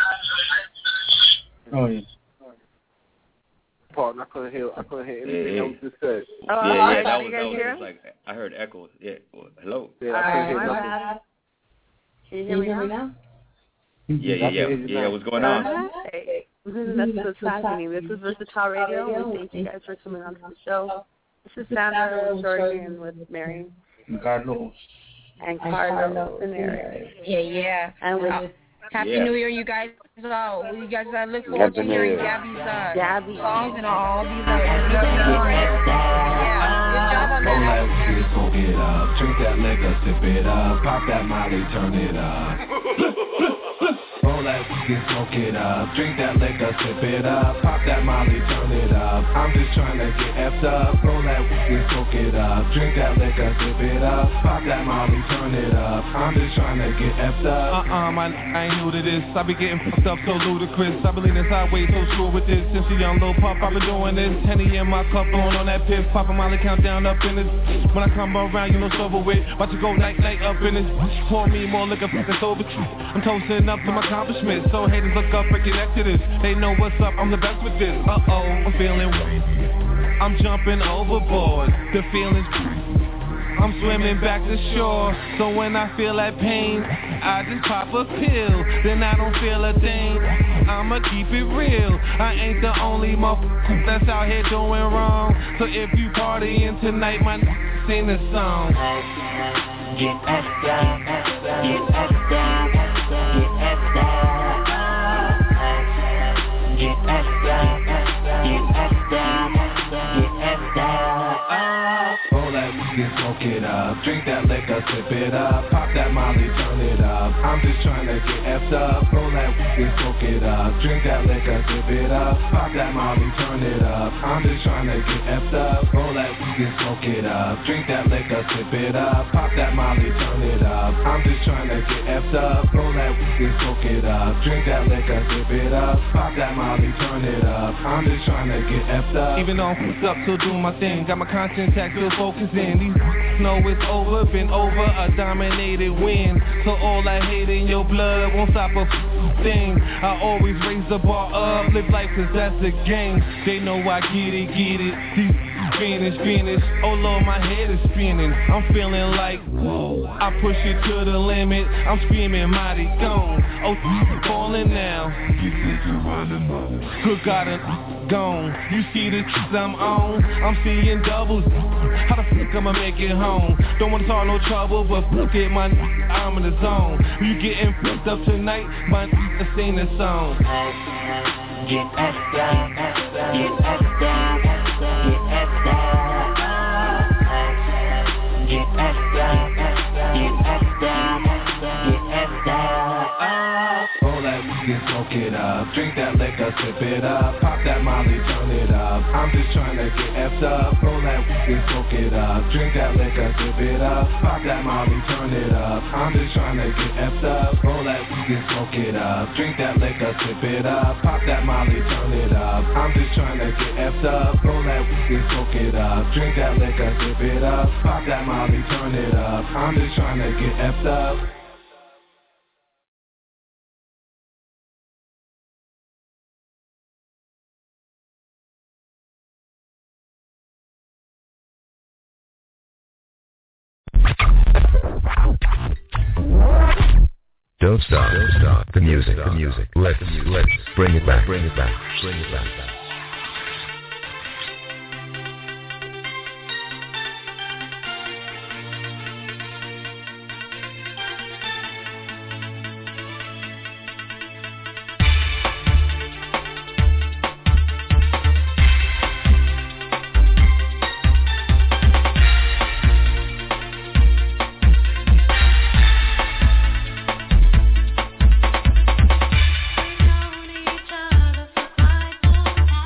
Oh yeah. Pardon, I couldn't hear. I couldn't hear anything yeah, else you said. Oh, yeah, yeah, that that was, that was hear? like I heard echo. Yeah, well, hello. Yeah, I couldn't hear nothing. Can you hear me now? now? Yeah, yeah, yeah. Yeah, what's going on? Hey, that's what's happening. This is Versatile Radio. We thank you guys for coming on to the show. This is Sandra Shorty with Mary. And Carlos. And Carlos and Mary. Yeah, yeah. And with uh, Happy yeah. New Year, you guys. Uh, you guys uh, look forward to hearing Gabby's uh, Gabby. songs and all these uh, yeah. Good job on Don't that. let kids go get up. Drink that liquor, sip it up. Pop that Molly, turn it up. Roll that weed and smoke it up. Drink that liquor, sip it up. Pop that Molly, turn it up. I'm just trying to get effed up. Roll that weed and smoke it up. Drink that liquor, sip it up. Pop that Molly, turn it up. I'm just trying to get effed up. Uh-uh, my I ain't new to this. I be getting fucked up so ludicrous. I believe this highway so screw with this. Since a young little pup, I been doing this. Henny in my cup, blowing on that piff. Pop a Molly, count down up in this. When I come around, you know it's over with. About to go night, night up in this. Pour me more liquor, fucking sober. I'm toasting up to my accomplishments. So haters look up and connect to this. They know what's up, I'm the best with this. Uh-oh, I'm feeling wavy. I'm jumping overboard. The feeling's I'm swimming back to shore. So when I feel that pain, I just pop a pill. Then I don't feel a thing. I'ma keep it real. I ain't the only motherfucker that's out here doing wrong. So if you partying tonight, my n****, sing this song. Get effed up, get effed up, get effed up, get effed up, get effed up, get effed up. Roll that weed and smoke smoke it up. Drink that liquor, sip it up. Pop that Molly, turn it up. I'm just trying to get effed up. Roll that weed and smoke it up. Drink that liquor, sip it up. Pop that Molly, turn it up. I'm just trying to get effed up. Roll that weed and smoke it up. Drink that liquor, sip it up. Pop that Molly, turn it up. I'm just trying to get effed up. Roll that weed and smoke it up. Drink that liquor, sip it up. Pop that Molly, turn it up. I'm just trying to get effed up. Even though I'm f***ed up, still doing my thing. Got my conscience intact, still focused in. These know it's over, been over, a dominated win. So all I hate in your blood won't stop a f- thing. I always raise the bar up, live life cause that's the game. They know I get it, get it. These finish, finish. Oh Lord, my head is spinning. I'm feeling like, whoa. I push it to the limit. I'm screaming mighty gone. Oh, falling now. Good God, I'm gone. You see the truth I'm on. I'm seeing doubles. How the fuck I'ma make it home? Don't wanna start no trouble, but look at my I'm in the zone. You getting fucked up tonight? My I sing this song. Get effed up, get effed up, get effed up, get effed up, get effed up, get effed up. Roll that weed and smoke it up. Drink that liquor, sip it up. Pop that Molly, turn it up. I'm just trying to get effed up. Roll that weed and smoke it up. Drink that liquor, sip it up. Pop that Molly, turn it up. I'm just trying to get effed up. Roll that weed and smoke it up. Drink that liquor, sip it up. Pop that Molly, turn it up. I'm just trying to get effed up. Roll that weed and smoke it up. Drink that liquor, sip it up. Pop that Molly, turn it up. I'm just trying to get effed up. Don't stop, don't stop the music, the music. Let's, let's bring it back, bring it back, bring it back. Each other for five more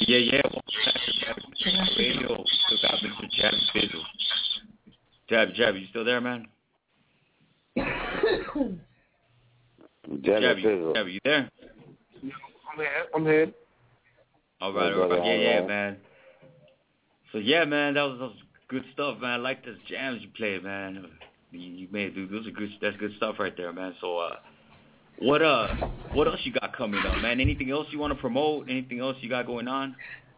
yeah, yeah. Radio. Still got Mister Jabby Fizzle. Jabby, Jabby, you still there, man? Jabby Jabby, Fizzle. Jabby, you there? I'm here. I'm here. All right, all right, yeah, yeah, man. So yeah, man, that was, that was good stuff, man. I like those jams you played, man. You, you made, dude. Those are good. That's good stuff right there, man. So, uh, what uh, what else you got coming up, man? Anything else you want to promote? Anything else you got going on?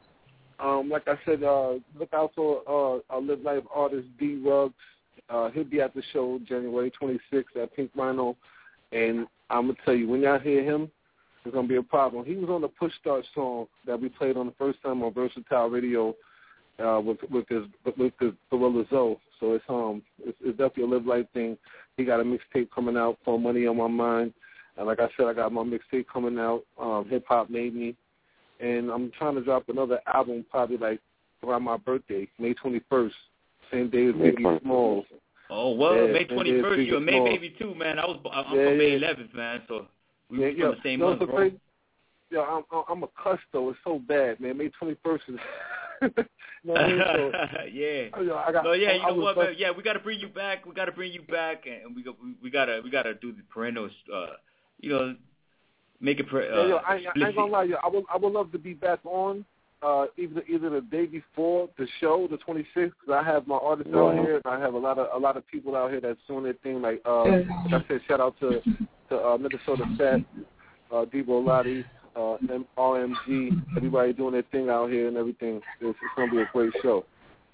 Um, like I said, uh, look out for uh, our Live Life artist D Ruggs. Uh, he'll be at the show January twenty-sixth at Pink Rhino, and I'm gonna tell you, when y'all hear him, it's gonna be a problem. He was on the Push Start song that we played on the first time on Versatile Radio uh, with with his with his Gorilla Zoe. So it's um it's, it's definitely a Live Life thing. He got a mixtape coming out called Money on My Mind, and like I said, I got my mixtape coming out. Um, Hip Hop Made Me. And I'm trying to drop another album probably like around my birthday, May twenty-first, same day as Biggie Smalls. Oh, well, yeah, May twenty-first, you're a May Smalls. baby too, man. I was, I'm yeah, from May yeah. eleventh, man, so we yeah, were yeah. from the same no, month, bro. Great, yeah, I'm, I'm a cuss, though. It's so bad, man. May twenty-first is... you know what I mean? So, yeah. You know, I got, no, yeah, I, you I know what, was, man? Yeah, we got to bring you back. We got to bring you back, and we got, we, we got to we got to do the perennial, uh, you know, make it, uh, yeah, yo, I, I ain't gonna lie, yo, I would, I would love to be back on. Uh, either either the day before the show, the twenty-sixth, because I have my artists wow. out here, and I have a lot of a lot of people out here that's doing their thing. Like, uh, like I said, shout out to to uh, Minnesota Fat, uh, Debo Lottie, uh, R M G, everybody doing their thing out here and everything. It's, it's gonna be a great show.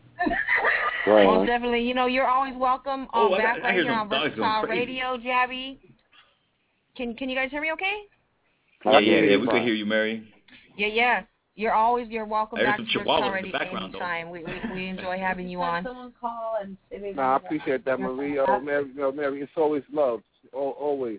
Right. Well, definitely. You know, you're always welcome Oh, on I back got- I right hear here some on dogs going Versatile crazy. Radio, Jabby. Can Can you guys hear me? Okay? Yeah, yeah, yeah. We could hear you, Mary. Yeah, yeah. You're always you're welcome I heard back some to chihuahuas Versatile in the Radio background, though. anytime. We, we we enjoy having you on. Someone call and say they Nah, I appreciate that, Marie. Oh, Mary, yo, Mary, it's always love, Al- always.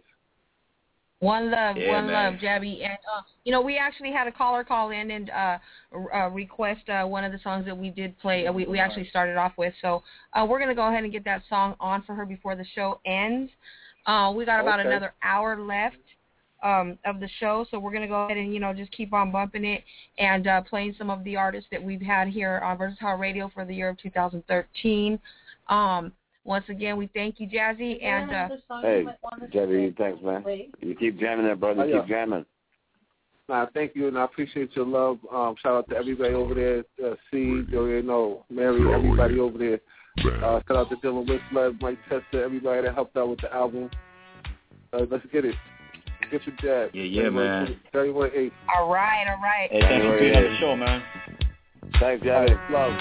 One love, Yeah, one man. love, Jabby. And, uh, you know, we actually had a caller call in and uh, uh, request uh, one of the songs that we did play. Uh, we, we actually started off with. So uh, we're going to go ahead and get that song on for her before the show ends. Uh, we got about Okay. another hour left um, of the show. So we're going to go ahead and, you know, just keep on bumping it and uh, playing some of the artists that we've had here on Versatile Radio for the year of two thousand thirteen. Um, once again, we thank you, Jazzy. And uh, Hey, Jabby, thanks, man. You keep jamming there, brother. Oh, yeah. Keep jamming. Nah, thank you, and I appreciate your love. Um, shout out to everybody over there, uh, C, you already know, Mary, everybody over there. Uh, shout out to Dylan Whistler, Mike Tester, everybody that helped out with the album. Uh, let's get it. Get the jab. Yeah, yeah, man. January eighth. all right, all right. Hey, thanks for being on the show, man. Thanks, Jabby. Love.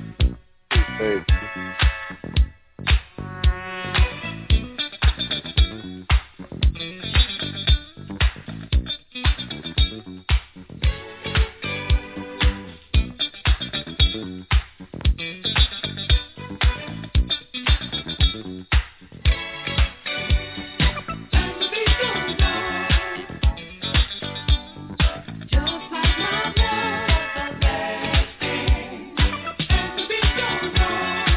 Hey. Just like my love, everlasting.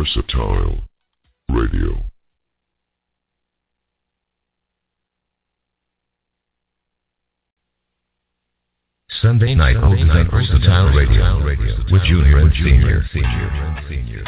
Versatile Radio. Sunday night hosted on Versatile Radio, Radio with Junior and Senior. Senior and Senior.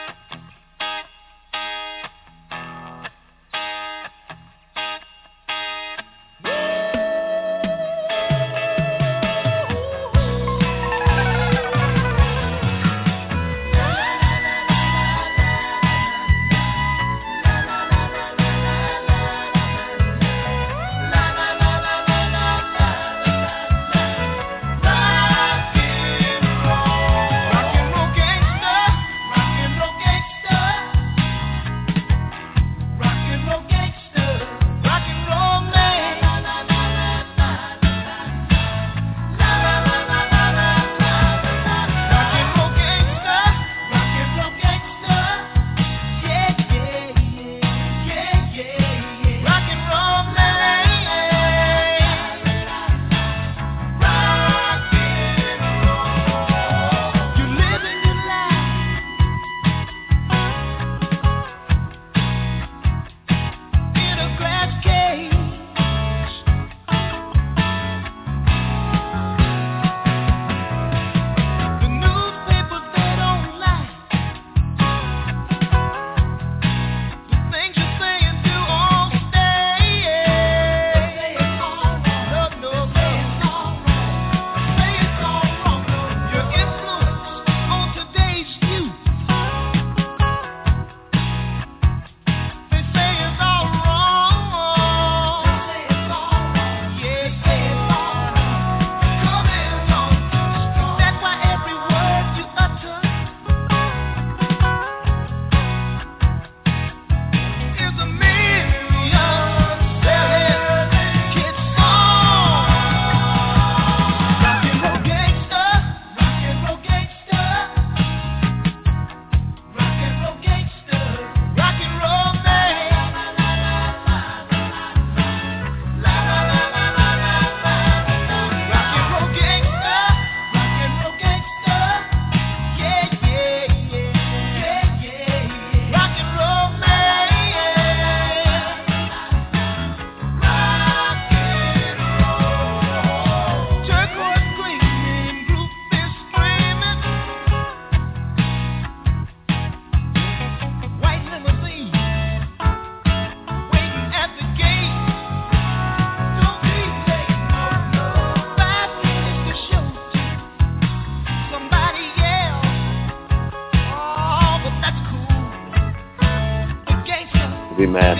Be mad.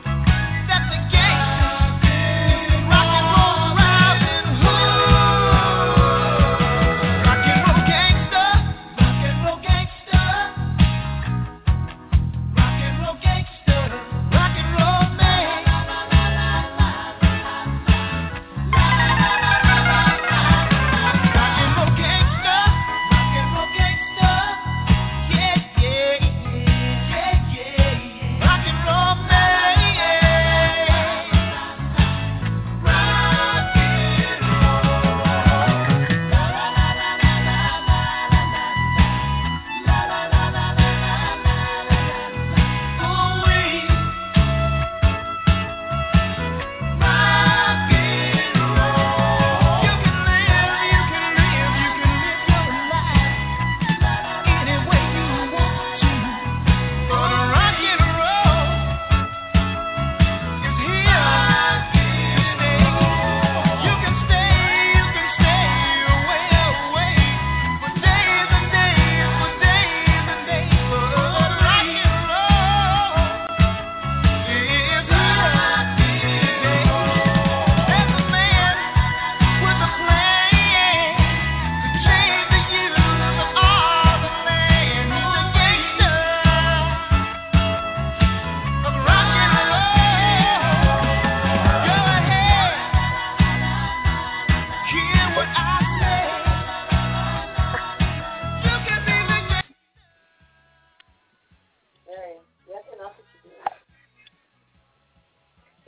Rock and roll, round and hood.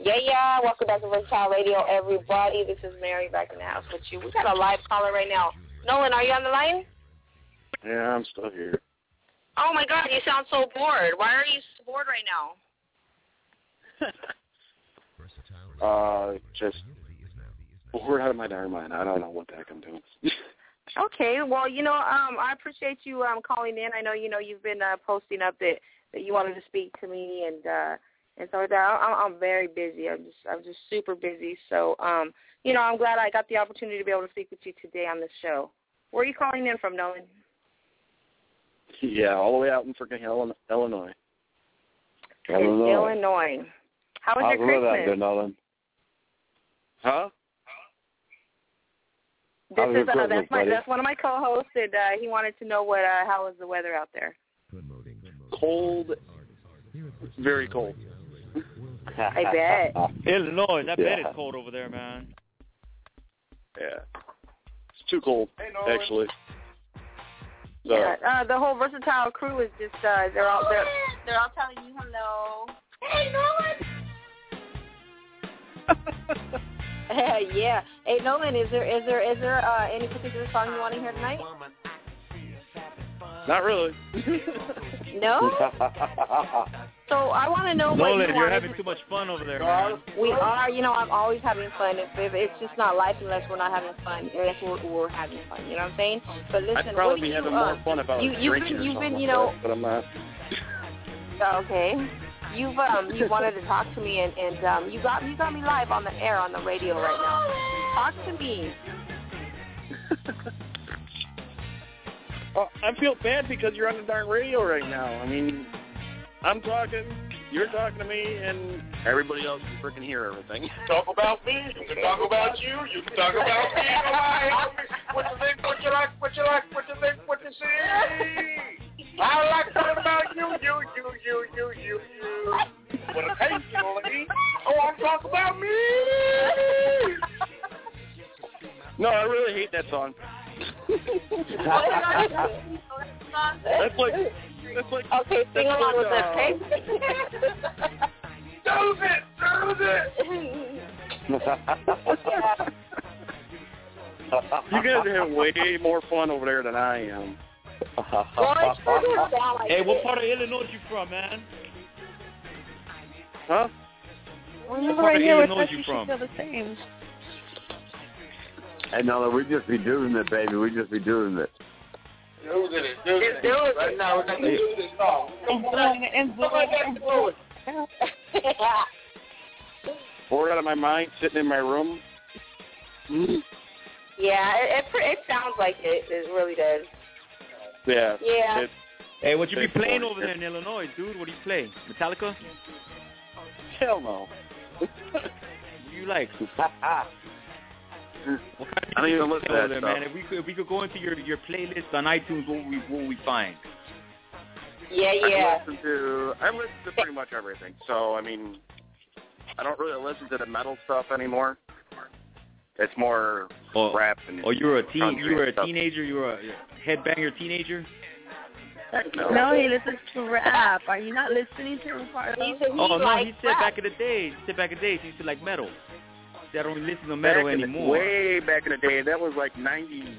Yeah, yeah. Welcome back to Versatile Radio, everybody. This is Mary back in the house with you. We got a live caller right now. Nolan, are you on the line? Yeah, I'm still here. Oh, my God. You sound so bored. Why are you so bored right now? uh, just bored out of my darn mind. I don't know what the heck I'm doing. Okay. Well, you know, um, I appreciate you um, calling in. I know, you know, you've been uh, posting up that, that you wanted to speak to me and uh, and so that I'm, I'm very busy. I'm just I'm just super busy. So, um, you know, I'm glad I got the opportunity to be able to speak with you today on this show. Where are you calling in from, Nolan? Yeah, all the way out in freaking Illinois. Illinois. Illinois. Illinois. How was How's your the weather out Christmas? there, Nolan? Huh? This How's is your uh, Christmas, that's my buddy? that's one of my co-hosts, and uh, he wanted to know what uh, how was the weather out there. Cold. Very cold. I bet. Illinois, I bet Yeah. it's cold over there, man. Yeah. It's too cold, Hey, Nolan. actually. So, Yeah, uh, the whole Versatile crew is just uh, they're all they're they're all telling you hello. Hey, Nolan. Yeah. Hey, Nolan, is there is there is there uh, any particular song you want to hear tonight? not really. No. So I want to know what Nolan, you you're want. having too much fun over there, man. We are, you know, I'm always having fun. If, if it's just not life unless we're not having fun, unless we're, we're having fun. You know what I'm saying? But listen, I'd probably what do be you, having uh, more fun if I was you, you've drinking been, or you've something been, you like know, that, but I'm not. okay. You've um, you wanted to talk to me, and, and um, you got you got me live on the air on the radio right now. Talk to me. Oh, I feel bad because you're on the darn radio right now. I mean, I'm talking, you're talking to me, and everybody else can freaking hear everything. Talk about me. You can talk about you. You can talk about me. What you think? What you like? What you like? What you think? What you see? I like talking about you. You. You. You. You. You. You. What a taste, you Oh, I'm talking about me. No, I really hate that song. That's like, that's like. Okay, sing that's along like, with uh, us, okay? Does it? Does it? You guys have way more fun over there than I am. Hey, what part of Illinois you from, man? Huh? We're What part right of here with Illinois us. you You from? should feel the same. Hey, Nolan, we just be doing it, baby. We just be doing it. Do it. Do it. Do it. Right now, we're going to do this song. Come on. And Come on, let's do it. Bored out of my mind, sitting in my room. Yeah, it, it it sounds like it. It really does. Yeah. Yeah. It, Hey, what you be It's playing boring. over there in Illinois, dude? What do you play? Metallica? hell no. What do you like? What kind of I don't even music listen to over that there, stuff. man? If we could, if we could go into your your playlist on iTunes, what would we what would we find? Yeah, I yeah. listen to I listen to pretty much everything. So I mean, I don't really listen to the metal stuff anymore. It's more Oh, rap and. oh, you were a teen, country you were a stuff. teenager, you were a headbanger teenager. Heck no. No, he listens to rap. Are you not listening to him, Carlos? He said he Oh no, likes he said rap. back in the days. He said back in the days he used to like metal. He said I don't listen to metal Back in the- anymore. way back in the day, that was like nineties.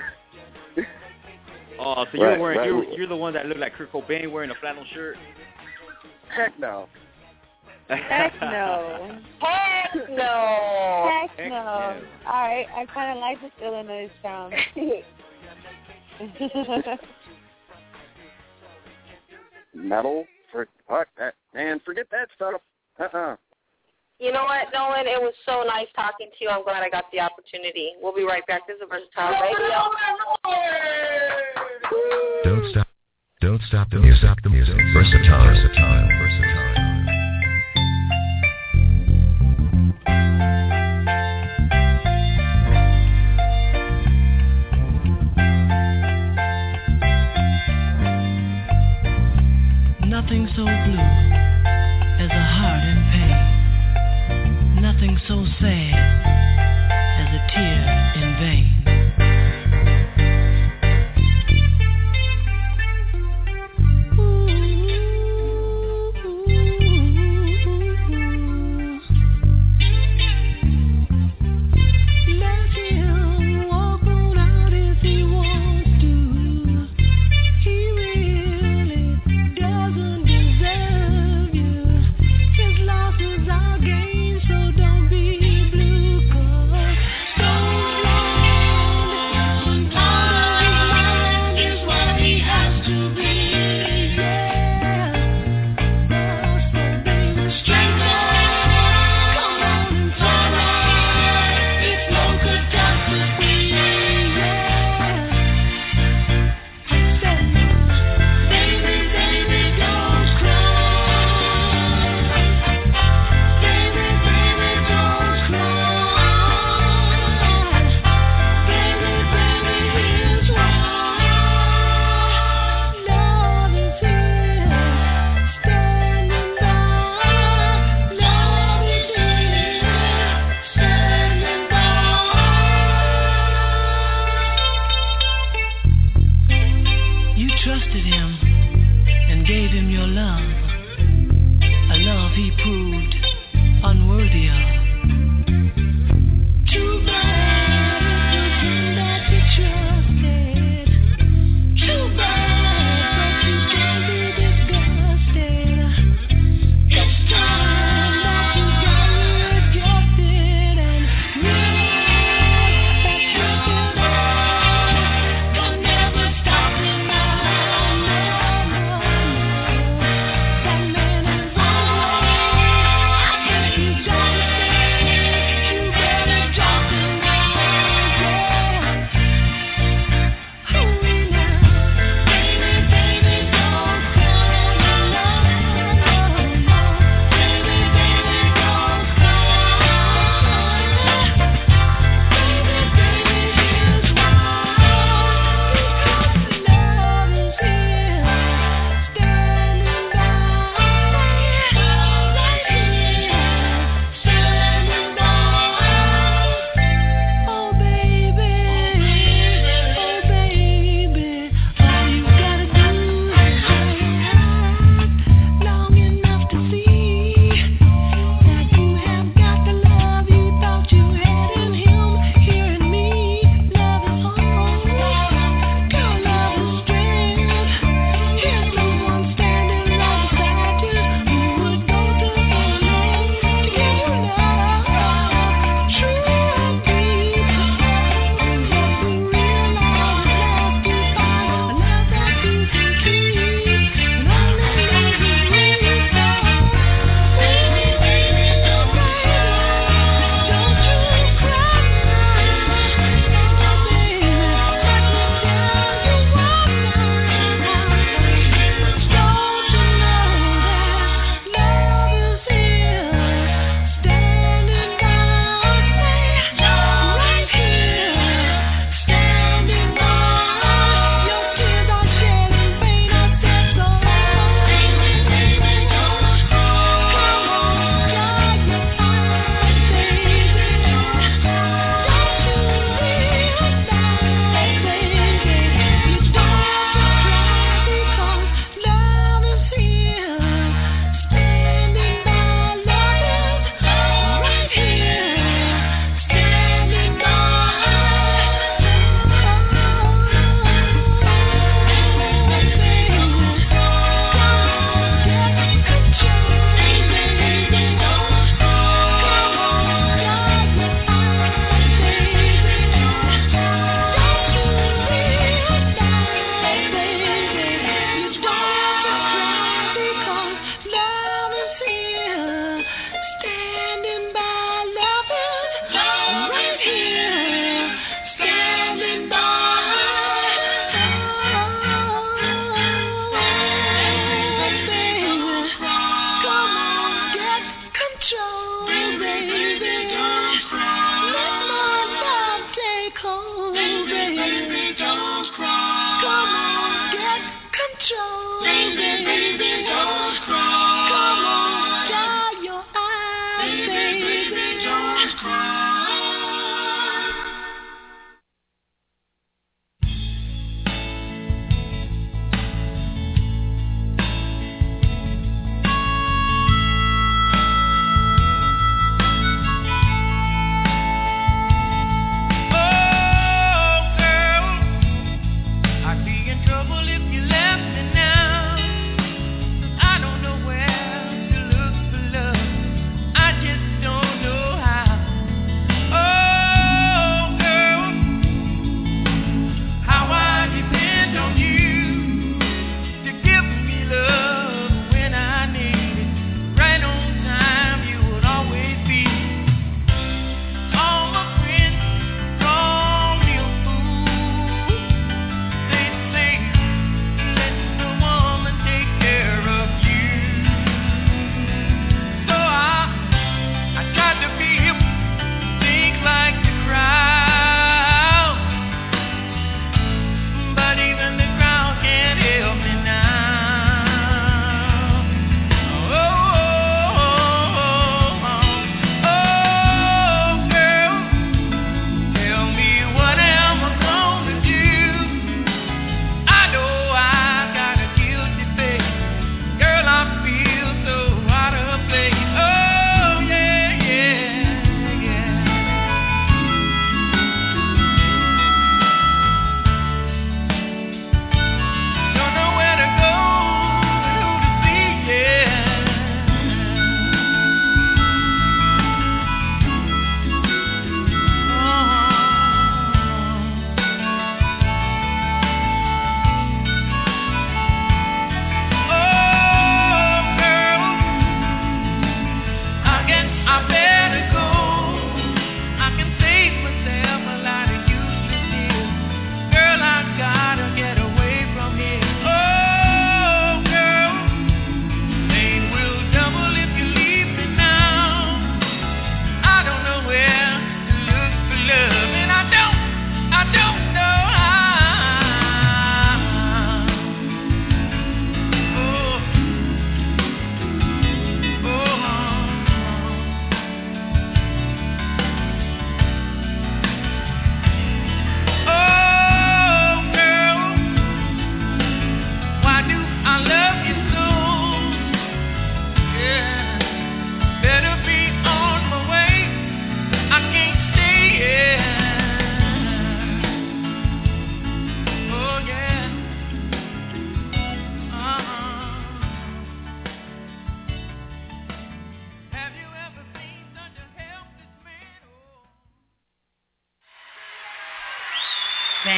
Oh, so you're Right, wearing right. you're you're the one that looked like Kurt Cobain wearing a flannel shirt. Heck no. Heck no. Heck no. Heck Heck no. no. All right, I kind of like this Illinois sound. Metal? For, fuck that. Man, forget that stuff. Uh-uh. You know what, Nolan? It was so nice talking to you. I'm glad I got the opportunity. We'll be right back. This is Versatile Radio. Don't stop. Don't stop the music. Stop the music. Versatile. Versatile. Versatile. Nothing so blue as a heart in pain. Nothing so sad as a tear in vain. him and gave him your love, a love he proved unworthy of. Too bad it was him that you trusted. Too bad, but you can't be disgusted. It's time that you got rejected and realized that switching up can never stop me now. No, no, no. That man is wrong. I think you don't understand.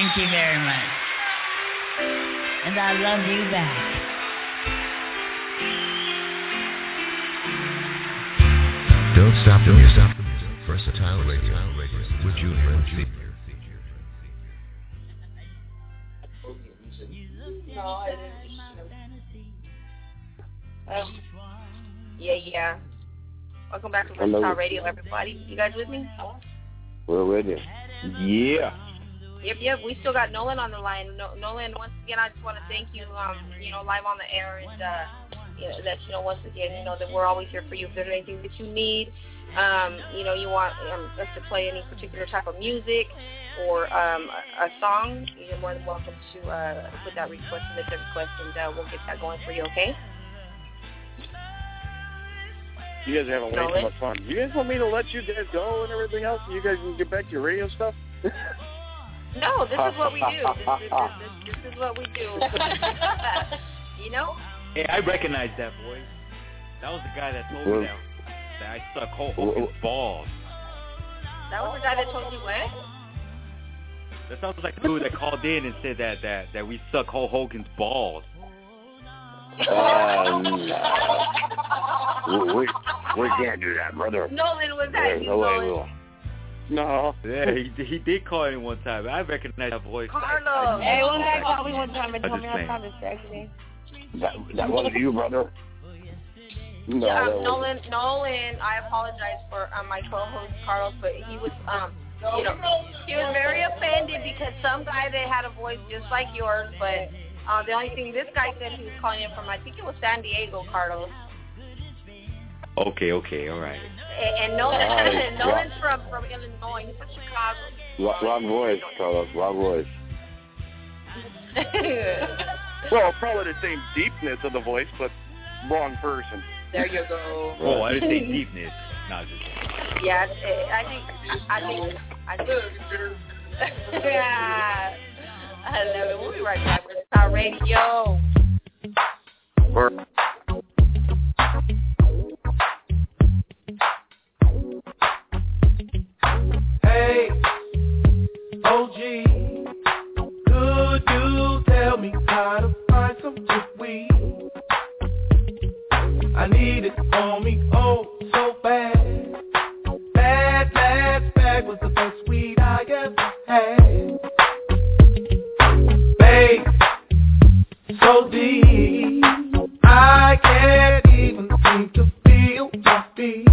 Thank you very much. And I love you back. Don't stop the music. Versatile Radio with Junior and Senior. Um, yeah, yeah. Welcome back to Versatile Radio, everybody. You guys with me? We're with you. Yeah. Yep, yep. We still got Nolan on the line. No, Nolan, once again, I just want to thank you, um, you know, live on the air, and uh, you know, that, you know, once again, you know, that we're always here for you. If there's anything that you need, um, you know, you want um, us to play any particular type of music or um, a, a song, you're more than welcome to uh, put that request, submit the request, and uh, we'll get that going for you, okay? You guys are having way too much fun. You guys want me to let you guys go and everything else so you guys can get back to your radio stuff? No, this is what we do. This, this, this, this is what we do. You know? Hey, I recognize that voice. That was the guy that told me that, that I suck Hulk Hogan's balls. That was the guy that told you what? That sounds like the dude that called in and said that that, that we suck Hulk Hogan's balls. Um, we, we, we can't do that, brother. Nolan, was that There's you, no way Nolan? we'll. No. Yeah, he he did call in one time. I recognize that voice. Carlos. Hey, one guy called me one time and I told me just I sounded sexy. That, that wasn't you, brother? No, Yeah, that um, Nolan, Nolan, I apologize for um, my co-host Carlos, but he was, um, you know, he was very offended because some guy that had a voice just like yours, but uh, the only thing this guy said he was calling in from, I think it was San Diego, Carlos. Okay, okay, all right. And, and Nolan, Right, Nolan's from, from Illinois. He's from Chicago. Wrong, wrong voice, Carlos. Wrong voice. Well, probably the same deepness of the voice, but wrong person. There you go. Oh, I didn't say deepness. No, just Yeah, I think, I think, I think. Yeah. I love it. We'll be right back with our radio. Hey, O G, could you tell me how to find some good weed? I need it on me, oh, so bad. That last bag was the best weed I ever had. Babe, so deep, I can't even seem to feel my feet.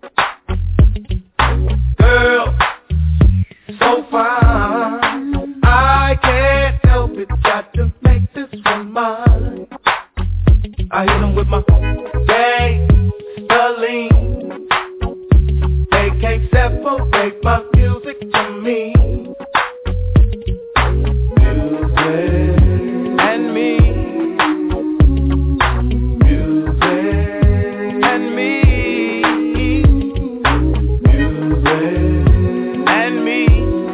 Girl, so fine, I can't help it, got to make this one mine. I hit them with my gangsta lean. They can't separate my music from me. Music and me. Music and me. And me,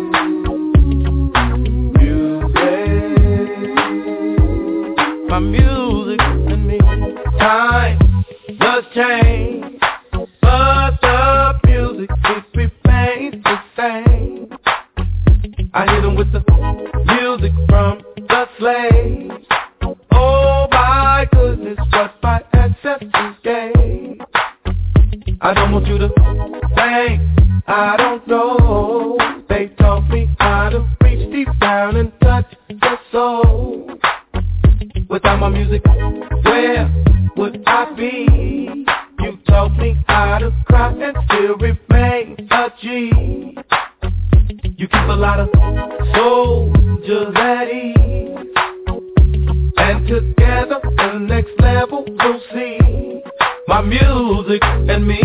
music, my music and me. Time does change, but the music it remains the same. I hit 'em with the music from the slaves. Oh my goodness, what my ancestors gave. I don't want you to think I don't know. They taught me how to reach deep down and touch the soul. Without my music, where would I be? You taught me how to cry and still remain a G. You keep a lot of soldiers at ease, and together the next level we'll see. My music and me.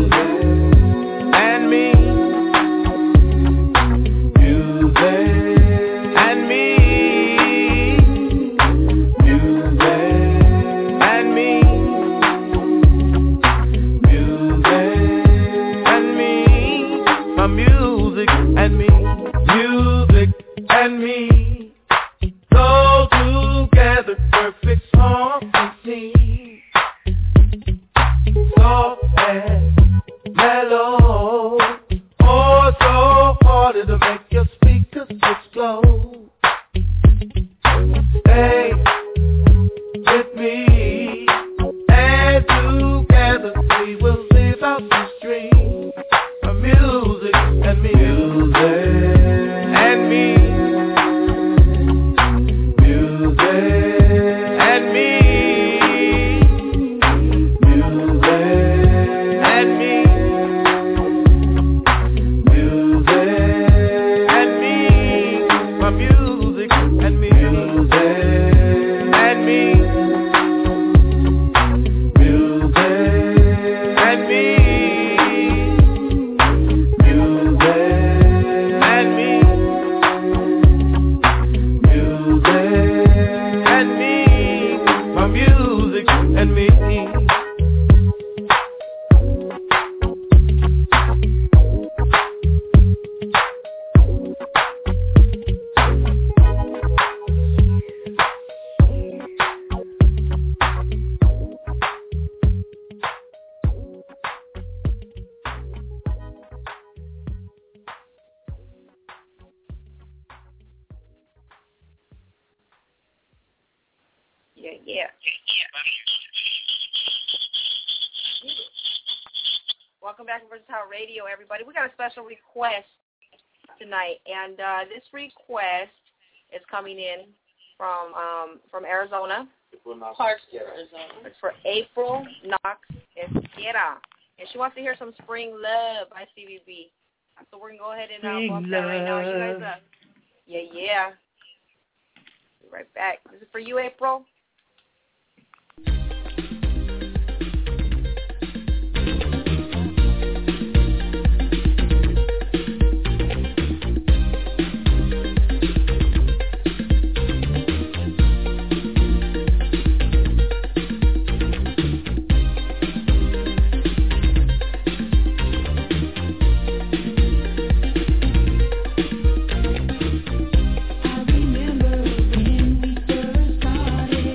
And me, music, and me, music, and me, music, and me, my music and me, music and me, go together, perfect harmony, soft and mellow. Welcome back to Versatile Radio, everybody. We got a special request tonight, and uh, this request is coming in from um, from Arizona. Clarksville, Arizona. It's for April Knox Esquera, and she wants to hear some Spring Love by C B B. So we're gonna go ahead and uh, bump that right now. You guys, uh, yeah, yeah. Be right back. This is for you, April. I remember when we first started.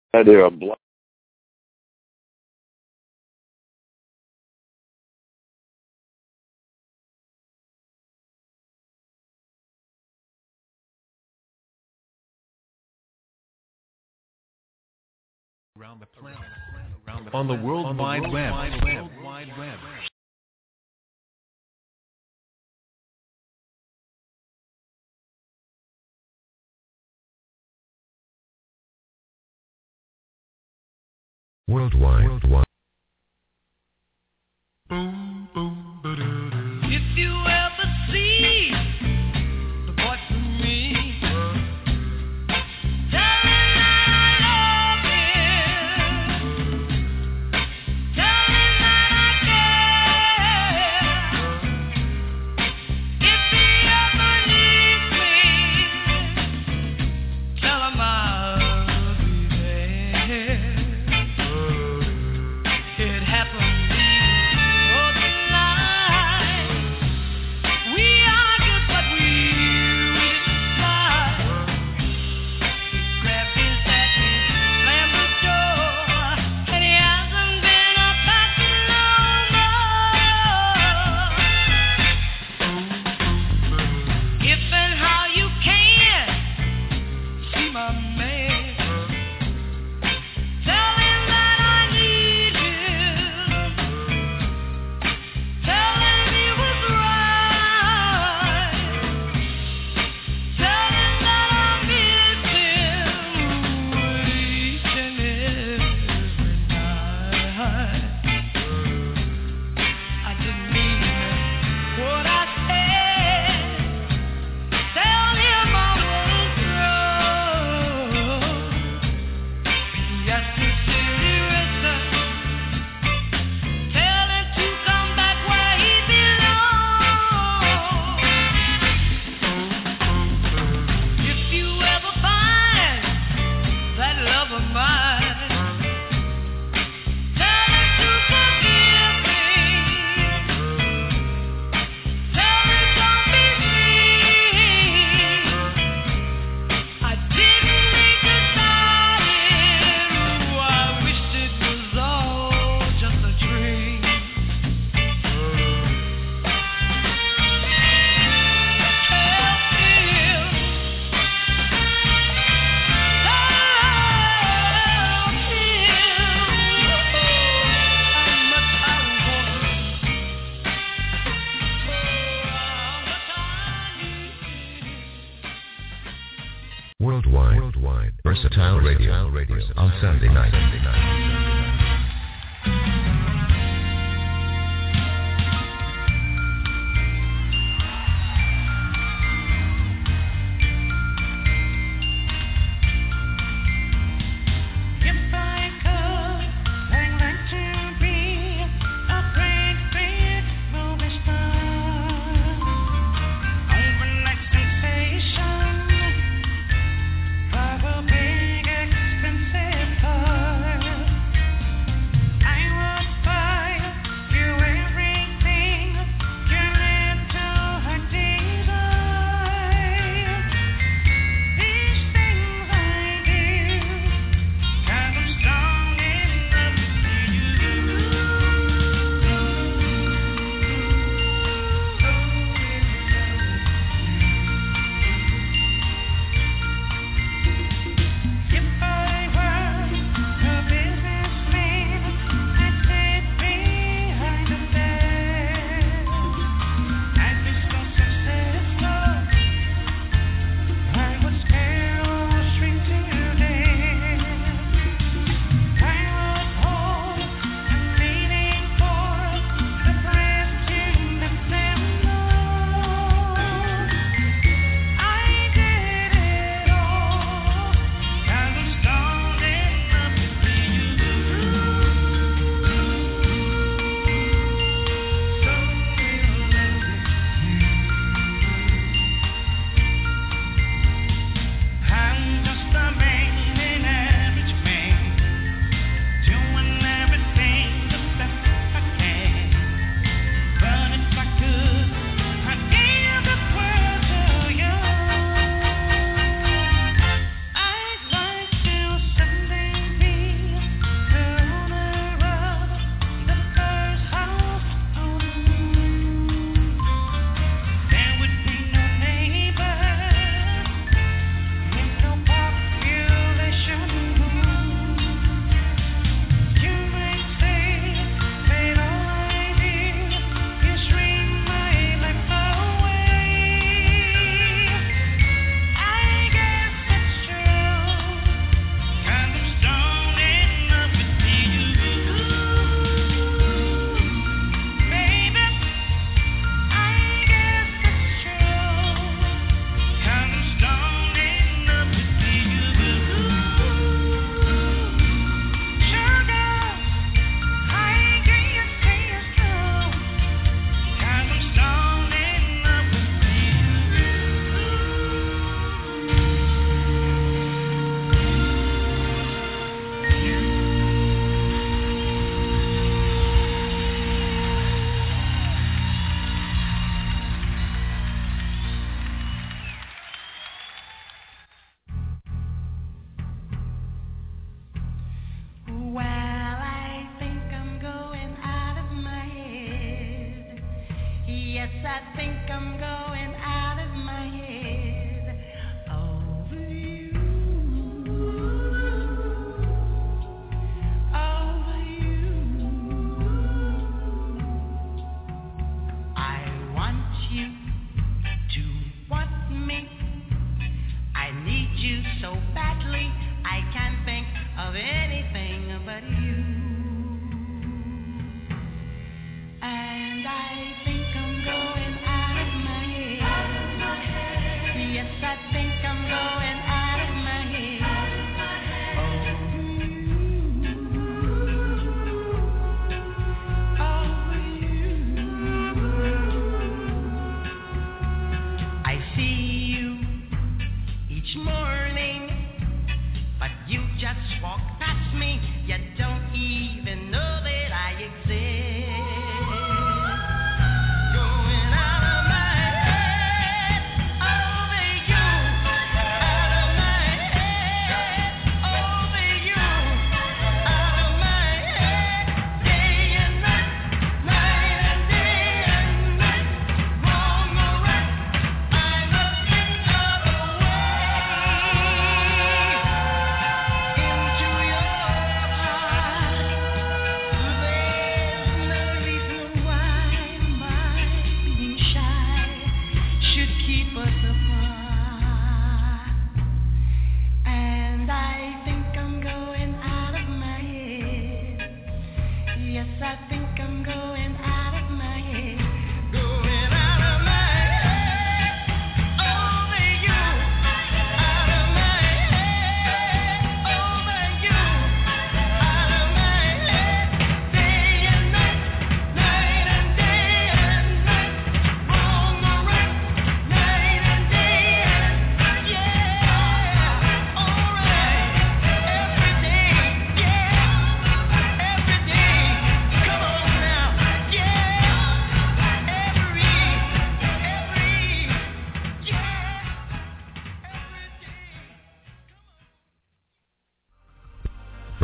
Are there a black? Around the planet, around the, on the World Wide Web. Web. Wide Web. Worldwide. Worldwide. Boom, boom, ba-da-da. If you ever see the voice of me, tell him that I love him. Tell him that I care. If he ever needs me, tell him I'll be there. It happened. Worldwide. Worldwide. Versatile Radio. Radio. On Sunday night. Sunday night. Drive a big expensive car.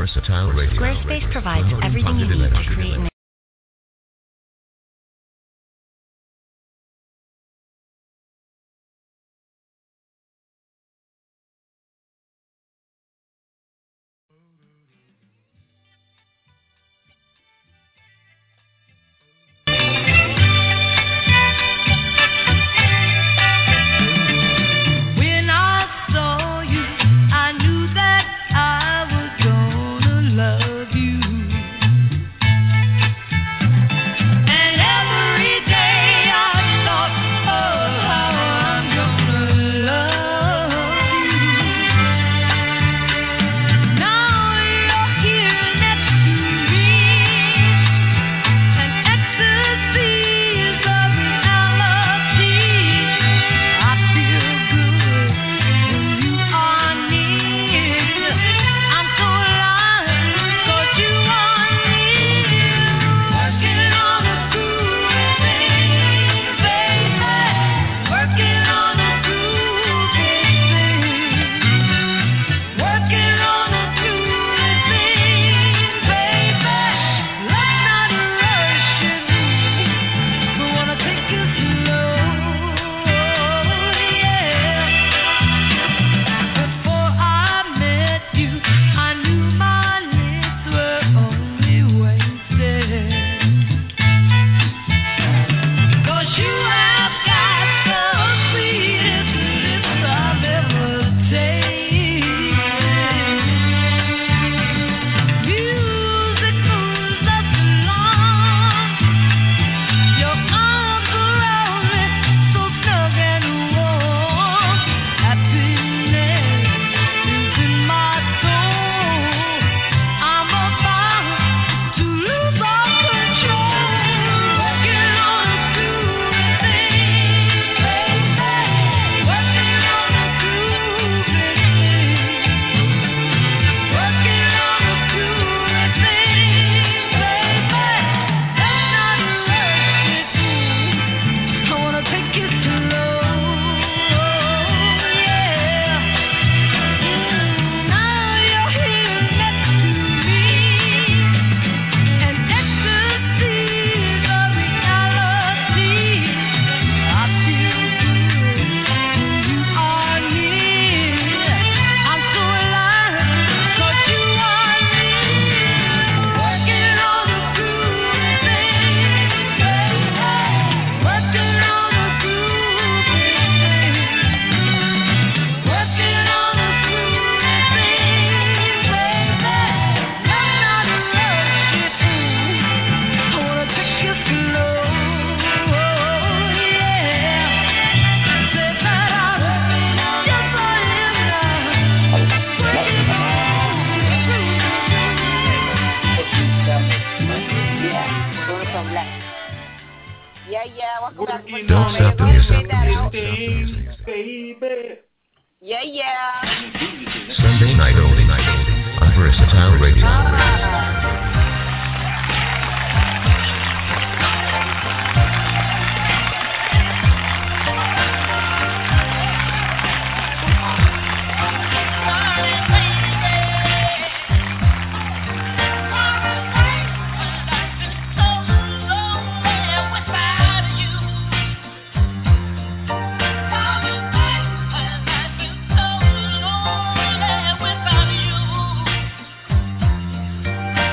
Versatile Radio. Squarespace provides everything you need to create an love you. Don't stop the music. Baby. Yeah, yeah. Sunday night only, night only on Versatile Radio. Without you.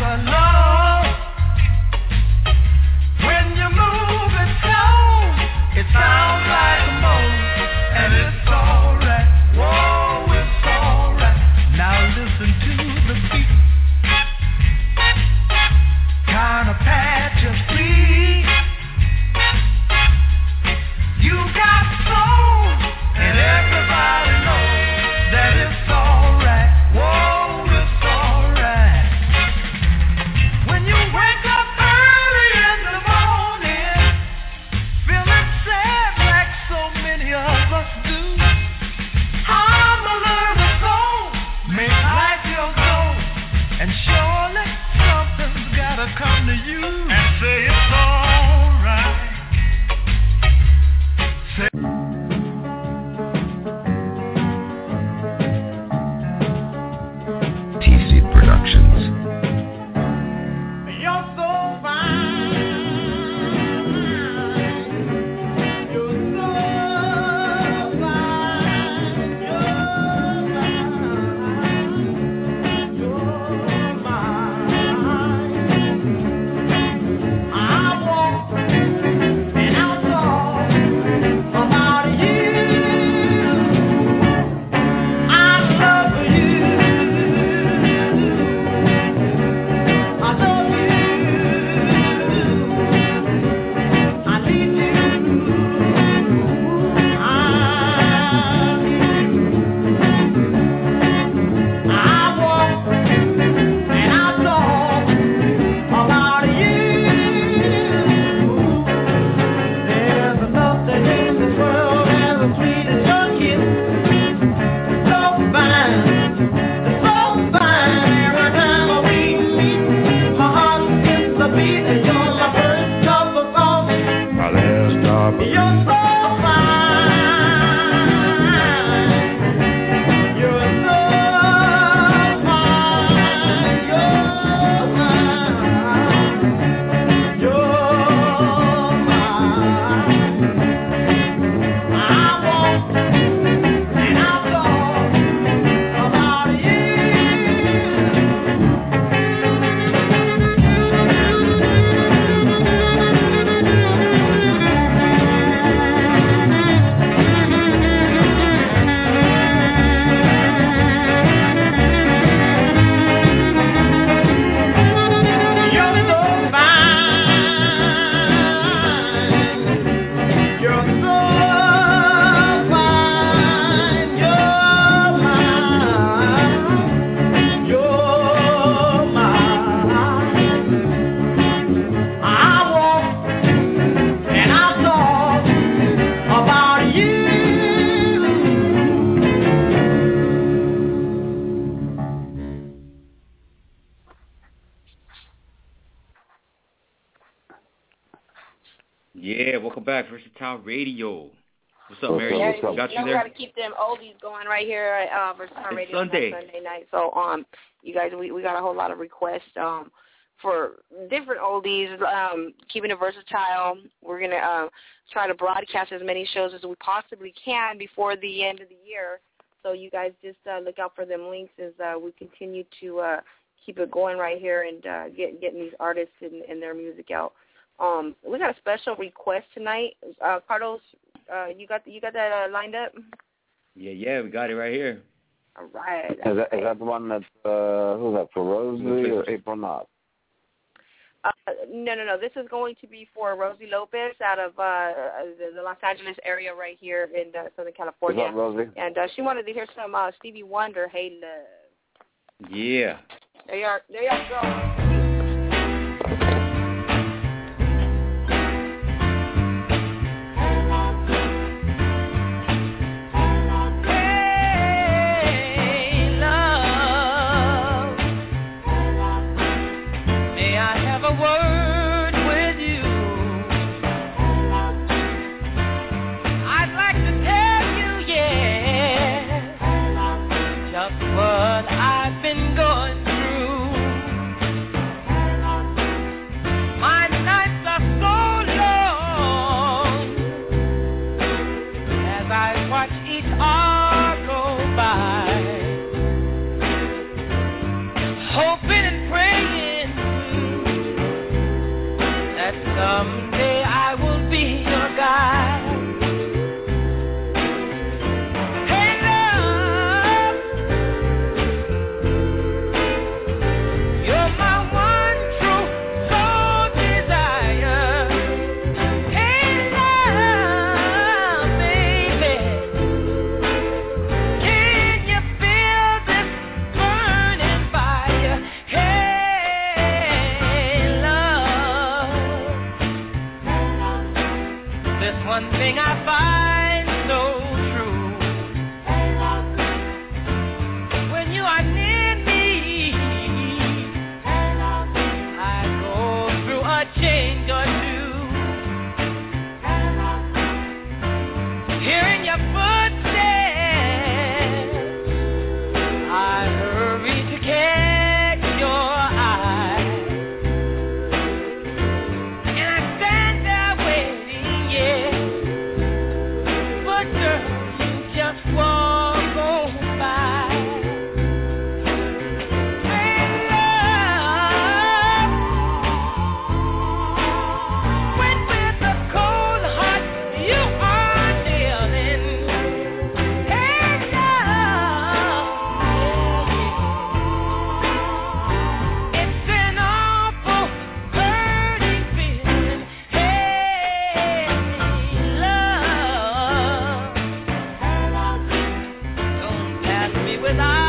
alone. When you move it slow, it sounds like a moan, and it's alright. Whoa, it's alright. Now listen to the beat. Kinda pat your feet. You got soul, and everybody knows that it's alright. Whoa, it's alright. When you wake up early in the morning, feeling sad like so many of us do, I'm a little soul, make life your goal, and surely something's gotta come to you and say it's alright. Say T-Seed Productions. you're so fine. You're so fine. You're mine. You're mine. I walk and I talk about you. I love you. I love you. I need you. I need you. I walk and I talk about you. There's nothing in this world as sweet as your kiss. It's so fine, it's so fine. Every time we meet, my heart skips a beat, and you're my first cup of coffee. My last stop. You're so fine. You're so fine. You're mine. You're mine. I walk and I talk about you. You're so fine. You're so fine. You're mine. You're mine. I walk and I talk about you. Yeah, welcome back, Versatile Radio. What's up, What's Mary? up, Yeah, what's you up? Got you know we there? got to keep them oldies going right here at uh, Versatile It's Radio on Sunday. Sunday night. So, um, you guys, we, we got a whole lot of requests um for different oldies. Um, keeping it versatile. We're gonna uh, try to broadcast as many shows as we possibly can before the end of the year. So you guys just uh, look out for them links as uh, we continue to uh, keep it going right here and uh, get getting these artists and, and their music out. Um, we got a special request tonight. Uh, Carlos, uh, you got you got that uh, lined up? Yeah, yeah, we got it right here. All right. Is that, is that the one that's, uh, who's that, for Rosie or April Knott? Uh, no, no, no. This is going to be for Rosie Lopez out of uh, the, the Los Angeles area right here in uh, Southern California. What's up, Rosie? And uh, she wanted to hear some uh, Stevie Wonder, Hey Love. Yeah. There you are. There you are, girl. What I've been going through. My nights are so long as I watch each hour go by, hoping and praying without